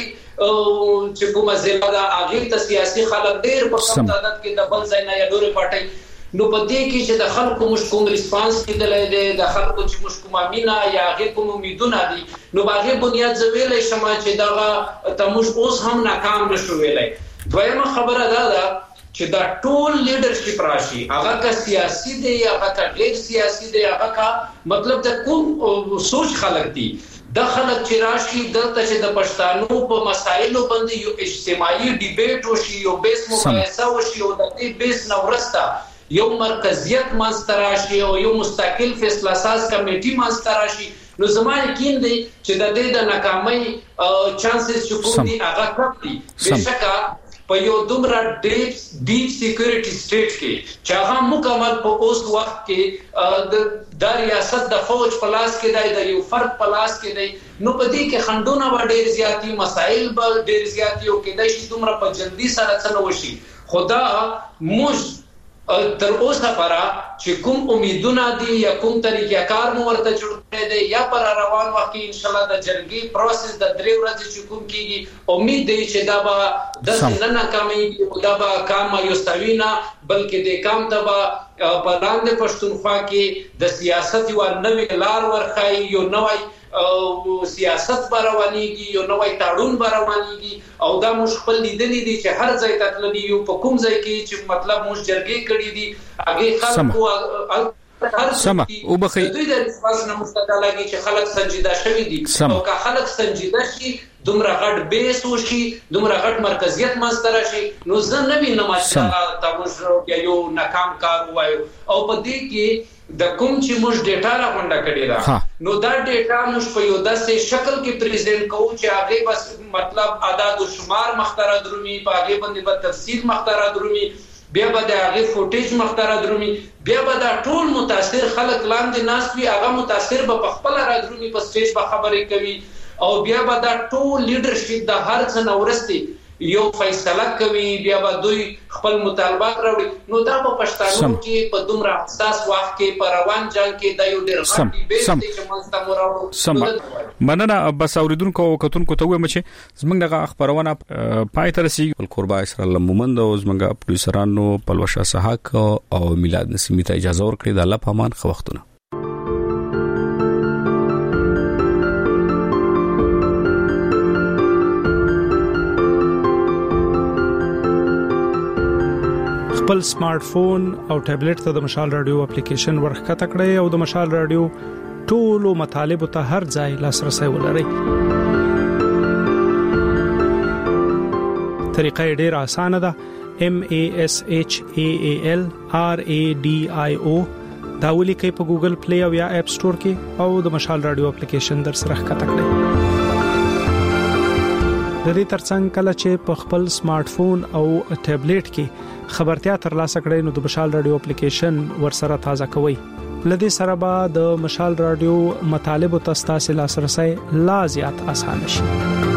S8: چې کومه ځای دا اغه ته سیاسي خلک ډېر په کم تعداد کې د بل ځای نه یا ډوري پټي نو په دې کې چې د خلکو مش کوم ریسپانس کېدلای دی د خلکو چې مش کوم امینا یا هغه کوم امیدونه دي نو باغې بنیاد زویلې شمه چې دا تموش اوس هم ناکام نشو ویلای دویمه خبره ده چې دا ټول لیډرشپ راشي هغه کا سیاسي دی یا هغه کا غیر سیاسي دی هغه کا مطلب د کوم سوچ خلک دي د خلک چې راشي دلته چې د پښتانو په مسایلو باندې یو اجتماعي ډیبیټ وشي یو بیس مباحثه وشي او د دې بیس نورسته یو مرکزیت ماستراشي او یو مستقل فیصله ساز کمیټي ماستراشي نو زموږ یقین دی چې د دې د ناکامۍ چانسز چې کوم دي هغه کم دي بشکه په یو دومره ډیپ سکیورټي سټیټ کې چې هغه مکمل په اوس وخت کې د ریاست د فوج په لاس کې دی د یو فرد په لاس کې دی نو په دې کې خندونه و ډېر زیاتی مسائل به ډېر زیاتی او کې د شي دومره په جلدی سره څنګه وشي خدا موږ تر اوسه پره چې کوم امیدونه دي یا کوم طریقې کار مو ورته جوړ کړی دی یا پر روان وخت کې ان شاء الله د جرګې پروسس د 3 ورځې چې کوم کیږي امید دی چې دا به د نن ناکامي دا به کام یوستوینا بلکې د کام ته به په لاندې پښتونخوا کې د سیاست یو نوې لار ورخای یو نوې سیاست باروانيږي یو نوې تاړون باروانيږي او دا مش خپل لیدلې دي چې هر ځای ته تللی یو په کوم ځای کې چې مطلب مش جرګې کړې دي هغه خلکو
S5: سما او بخي
S8: دوی د ریسپانس نه مستقلاږي چې خلک سنجیده شوي دي او که خلک سنجیده شي دومره غټ بیس وشي دومره غټ مرکزیت ماستر شي نو زه نه وینم چې تاسو یو ناکام کار وایو او په دې کې د کوم چې موږ ډیټا را غونډه کړې ده نو دا ډیټا موږ په یو داسې شکل کې پریزنټ کوو چې هغه بس مطلب اعداد او شمار مختره درومي په هغه باندې په تفصیل مختره درومي بیا به د هغه فوټیج مختره درومي بیا به دا ټول متاثر خلک لاندې ناس وي هغه متاثر به خپل را درومي په سټیج به خبرې کوي او بیا به دا ټول لیډرشپ د هر څه نورستي یو فیصله کوي بیا به دوی خپل مطالبات راوړي نو دا په پښتانو کې په دومره حساس وخت کې په روان جنگ کې د یو ډېر غټي بیس چې مونږ راوړو
S5: مننه بس اوریدونکو کتونکو ته وایم چې زمونږ د خبرونه پای ته رسیدي القربا اسرائیل مومند او زمونږ پروډوسرانو پلوشا سحاق او میلاد نسیمی ته اجازه ورکړي د الله پامان خو وختونه
S21: خپل سمارټ فون او ټابلیټ ته د مشال رادیو اپلیکیشن ورخکته کړئ او د مشال رادیو ټولو مطالبه ته هر ځای لاسرسي ولرئ طریقه ډیره اسانه ده MASHAALRADIO دا ولیکئ په ګوګل پلی او یا اپ سٹور کې او د مشال رادیو اپلیکیشن در سره ښکته کړئ. د دې ترڅنګ کله چې په خپل سمارټ فون او ټابلیټ کې خبرتیا ترلاسه کړئ نو د مشال رادیو اپلیکیشن ورسره تازه کوئ. لدې سره به د مشال رادیو مطالب او تاسو لاسرسي لا زیات اسانه شي.